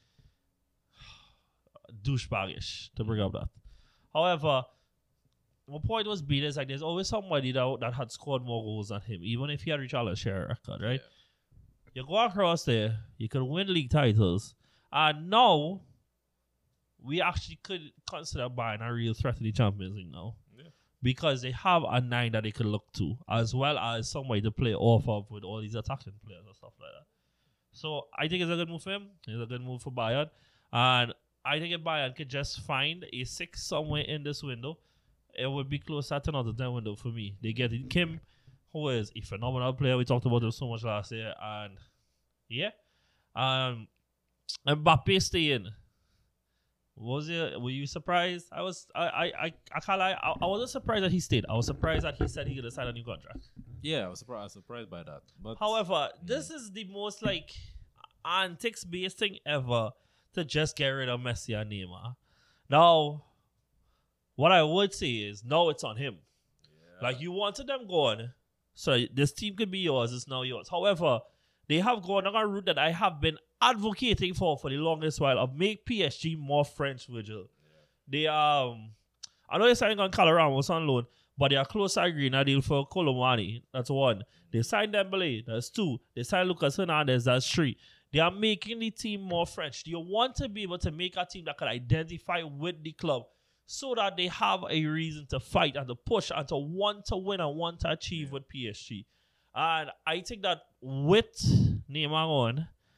douchebaggish to bring up that. However, my point was being is like there's always somebody that, that had scored more goals than him, even if he had reached a share record, right? Yeah. You go across there, you can win league titles, and now we actually could consider buying a real threat to the Champions League now. Yeah. Because they have a nine that they could look to, as well as somebody to play off of with all these attacking players and stuff like that. So I think it's a good move for him. It's a good move for Bayern. And I think if Bayern could just find a six somewhere in this window, it would be closer to another ten window for me. They get in Kim, who is a phenomenal player. We talked about him so much last year. And yeah. Um, Mbappe stay in. Was it? Were you surprised? I was. I. I. I. I can't lie. I, I wasn't surprised that he stayed. I was surprised that he said he could sign a new contract. Yeah, I was surprised. I was surprised by that. But However, this is the most like antics based thing ever to just get rid of Messi and Neymar. Now, what I would say is, no, it's on him. Yeah. Like you wanted them going, so this team could be yours. It's now yours. However, they have gone on a route that I have been advocating for for the longest while of make P S G more French, Virgil. Yeah. They um, I know they're signing on Cala Ramos on loan, but they are close to agreeing a deal for Colomani. That's one. They signed Dembele. That's two. They signed Lucas Hernandez. That's three. They are making the team more French. Do you want to be able to make a team that can identify with the club so that they have a reason to fight and to push and to want to win and want to achieve with P S G? And I think that with Neymar on,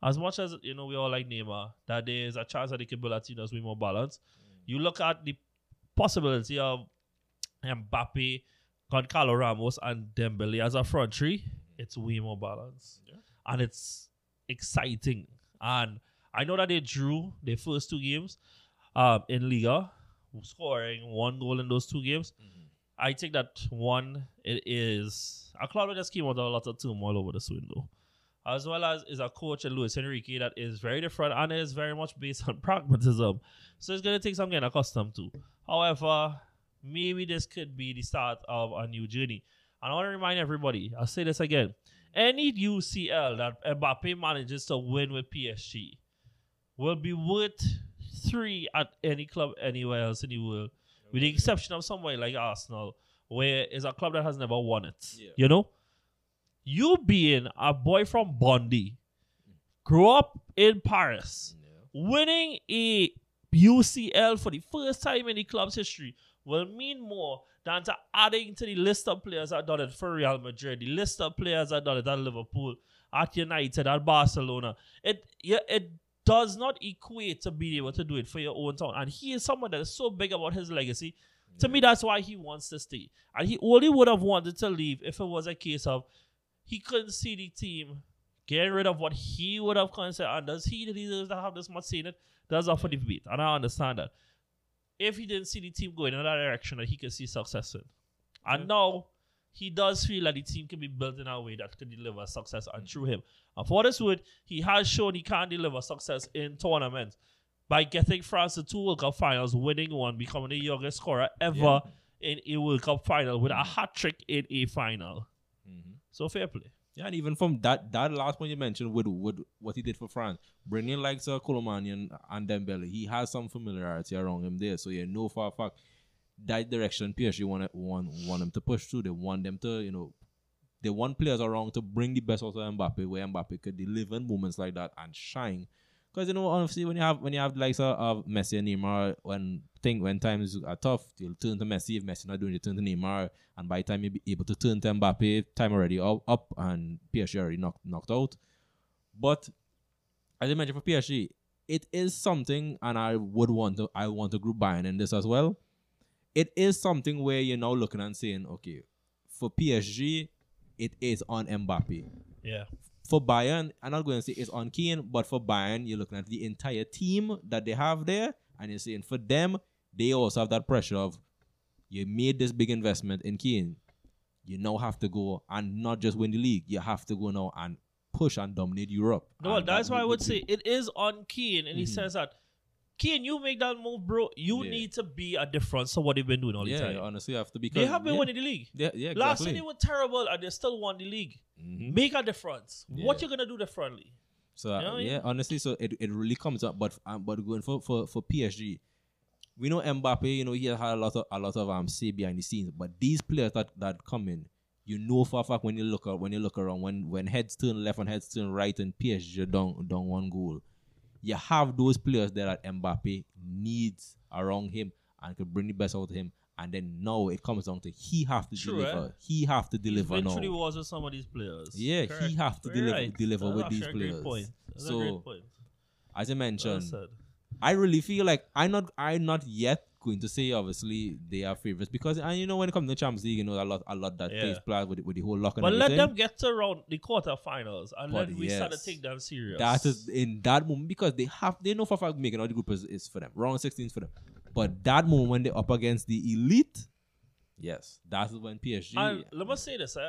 as much as you know we all like Neymar, that there is a chance that they can build a team that's way more balanced. Mm. You look at the possibility of Mbappe, Goncalo Ramos, and Dembele as a front three. It's way more balanced, yeah. And it's exciting. And I know that they drew their first two games um, in Liga, scoring one goal in those two games. Mm-hmm. I think that one, it is a club that just came out of a lot of turmoil over this window, as well as is a coach in Luis Enrique that is very different and is very much based on pragmatism. So it's going to take some getting accustomed to. However, maybe this could be the start of a new journey. And I want to remind everybody, I'll say this again, any U C L that Mbappe manages to win with P S G will be worth three at any club anywhere else in the world, with the exception of somewhere like Arsenal, where it's a club that has never won it. Yeah. You know? You being a boy from Bondy, grew up in Paris, yeah. winning a U C L for the first time in the club's history will mean more than to adding to the list of players that done it for Real Madrid, the list of players that done it at Liverpool, at United, at Barcelona. It yeah, it does not equate to being able to do it for your own town. And he is someone that is so big about his legacy. Yeah. To me, that's why he wants to stay. And he only would have wanted to leave if it was a case of he couldn't see the team getting rid of what he would have considered. And does he deserve to have this much say in it? That's up for debate. And I understand that. If he didn't see the team going in that direction that he could see success in. And yeah. now, he does feel like the team can be built in a way that can deliver success and through him. And for this wood, he has shown he can deliver success in tournaments by getting France to two World Cup finals, winning one, becoming the youngest scorer ever yeah. in a World Cup final with a hat-trick in a final. Mm-hmm. So fair play. Yeah, and even from that that last one you mentioned with, with what he did for France, bringing like Sir Colomani and, and Dembele, he has some familiarity around him there. So you know for a fact that direction P S G want, want, want them to push through. They want them to, you know, they want players around to bring the best out of Mbappe, where Mbappe could deliver in moments like that and shine. Because, you know, honestly, when you have when you have like uh, of Messi and Neymar, when thing when times are tough, you'll turn to Messi. If Messi not doing it, turn to Neymar. And by the time you'll be able to turn to Mbappe, time already up, up and P S G already knocked, knocked out. But as I mentioned for P S G, it is something, and I would want to I want to group Bayern in this as well. It is something where you're now looking and saying, okay, for P S G, it is on Mbappe. Yeah. For Bayern, I'm not going to say it's on Kane, but for Bayern, you're looking at the entire team that they have there, and you're saying for them, they also have that pressure of, you made this big investment in Kane. You now have to go and not just win the league. You have to go now and push and dominate Europe. No, that's why I would say it is on Kane, and mm-hmm. he says that, Kane, you make that move, bro. You yeah. need to be a difference of what they've been doing all yeah, the time. Yeah, honestly, you have to be. They have been yeah. winning the league. Yeah, yeah, exactly. Last year they were terrible, and they still won the league. Mm-hmm. Make a difference. Yeah. What you gonna do differently? So uh, you know yeah, I mean? honestly, so it, it really comes up. But um, but going for, for for P S G, we know Mbappe. You know he has had a lot of a lot of um say behind the scenes. But these players that, that come in, you know for a fact when you look when you look around when when heads turn left and heads turn right and P S G down down one goal. You have those players there that Mbappe needs around him and could bring the best out of him. And then now it comes down to he have to True, deliver. Eh? He have to deliver now. Eventually was with some of these players. Yeah, Correct. he have to Very deliver right. deliver That's with these a players. Great point. That's so, a great point. as I mentioned, well I really feel like I'm not I'm not yet going to say obviously they are favorites because and you know when it comes to the Champions League, you know a lot a lot that yeah. takes place with with the whole lock and But everything. let them get to around the quarterfinals and But then we yes, start to take them serious. That is in that moment because they have they know for a fact making all the group is, is for them. Round sixteen is for them. But that moment when they're up against the elite, yes, that is when P S G. And let me say this, eh?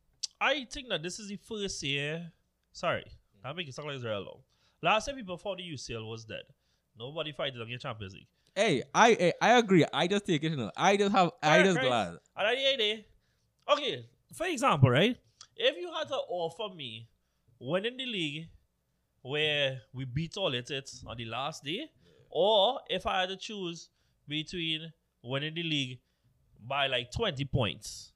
I think that this is the first year. Sorry, I make it sound like it's very long. Last year, people thought the U C L was dead. Nobody fighted on your Champions League. Hey, I, I I agree. I just take it. You know, I just have. I right, just right. glad. And at the end, eh, okay. For example, right? If you had to offer me winning the league where we beat all it it's on the last day, yeah. or if I had to choose between winning the league by like twenty points,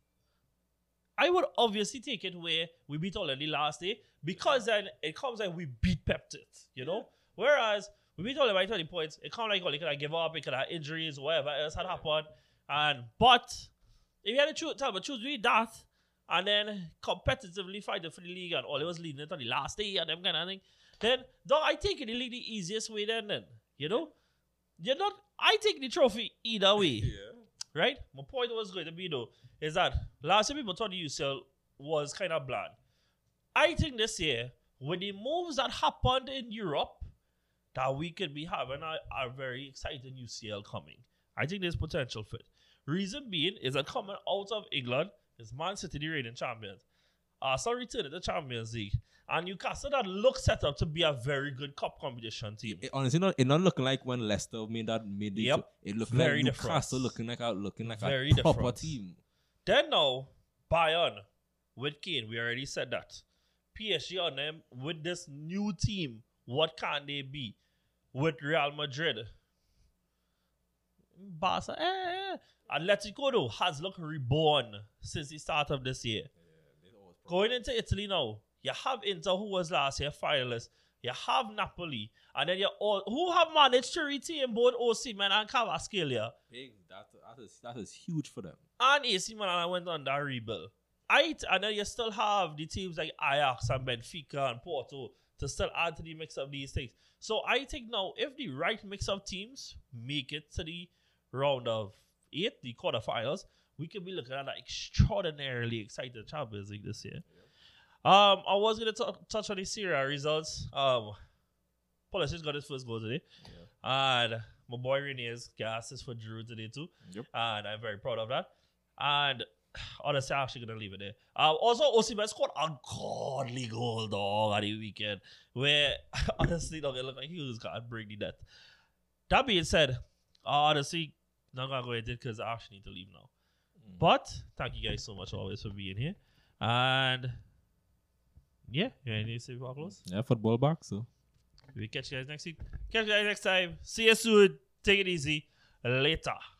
I would obviously take it where we beat all in the last day because then it comes like we beat Peptit, you know? Whereas we beat all by twenty points, it comes like, oh, they could have give up, it could have injuries, whatever else had happened. And but if you had to choose, tell me, choose really that and then competitively fight for the league and all it was leading it on the last day and them kind of thing, then dog, I take it the league the easiest way then, then. You know? You're not I take the trophy either way. Yeah. Right? My point was going to be though, is that last year people thought the U C L was kind of bland. I think this year, with the moves that happened in Europe, that we could be having a, a very exciting U C L coming. I think there's potential for it. Reason being is that coming out of England is Man City the reigning champions. Arsenal returned to the Champions League. And Newcastle that looks set up to be a very good cup competition team. It, honestly, not it not looking like when Leicester made that made the Yep. It looked Very like different. Newcastle looking like a looking like Very a proper different. team. Then now, Bayern with Kane, we already said that. P S G on them with this new team, what can they be? With Real Madrid, Barca, eh, eh. Atletico though has looked reborn since the start of this year. Going into Italy now, you have Inter who was last year finalists. You have Napoli, and then you all who have managed to retain both Osimhen and Kvaratskhelia. Big, that that is that is huge for them. And A C Milan went on that rebuild. I and then you still have the teams like Ajax and Benfica and Porto to still add to the mix of these things. So I think now if the right mix of teams make it to the round of eight, the quarterfinals, we could be looking at an extraordinarily exciting Champions League this year. Um, I was going to touch on the Serie A results. Um, Pulisic got his first goal today. Yeah. And my boy Reniers got assist for Giroud today too. Yep. And I'm very proud of that. And honestly, I'm actually going to leave it there. Um, also, Osimhen scored a godly goal, dog, at the weekend. Where, honestly, dog, it looked like he was going to break the net. That being said, honestly, not going to go into it because I actually need to leave now. Mm. But, thank you guys so much always for being here. And... yeah, you anything to say before I close? Yeah, football back, so. We catch you guys next week. Catch you guys next time. See you soon. Take it easy. Later.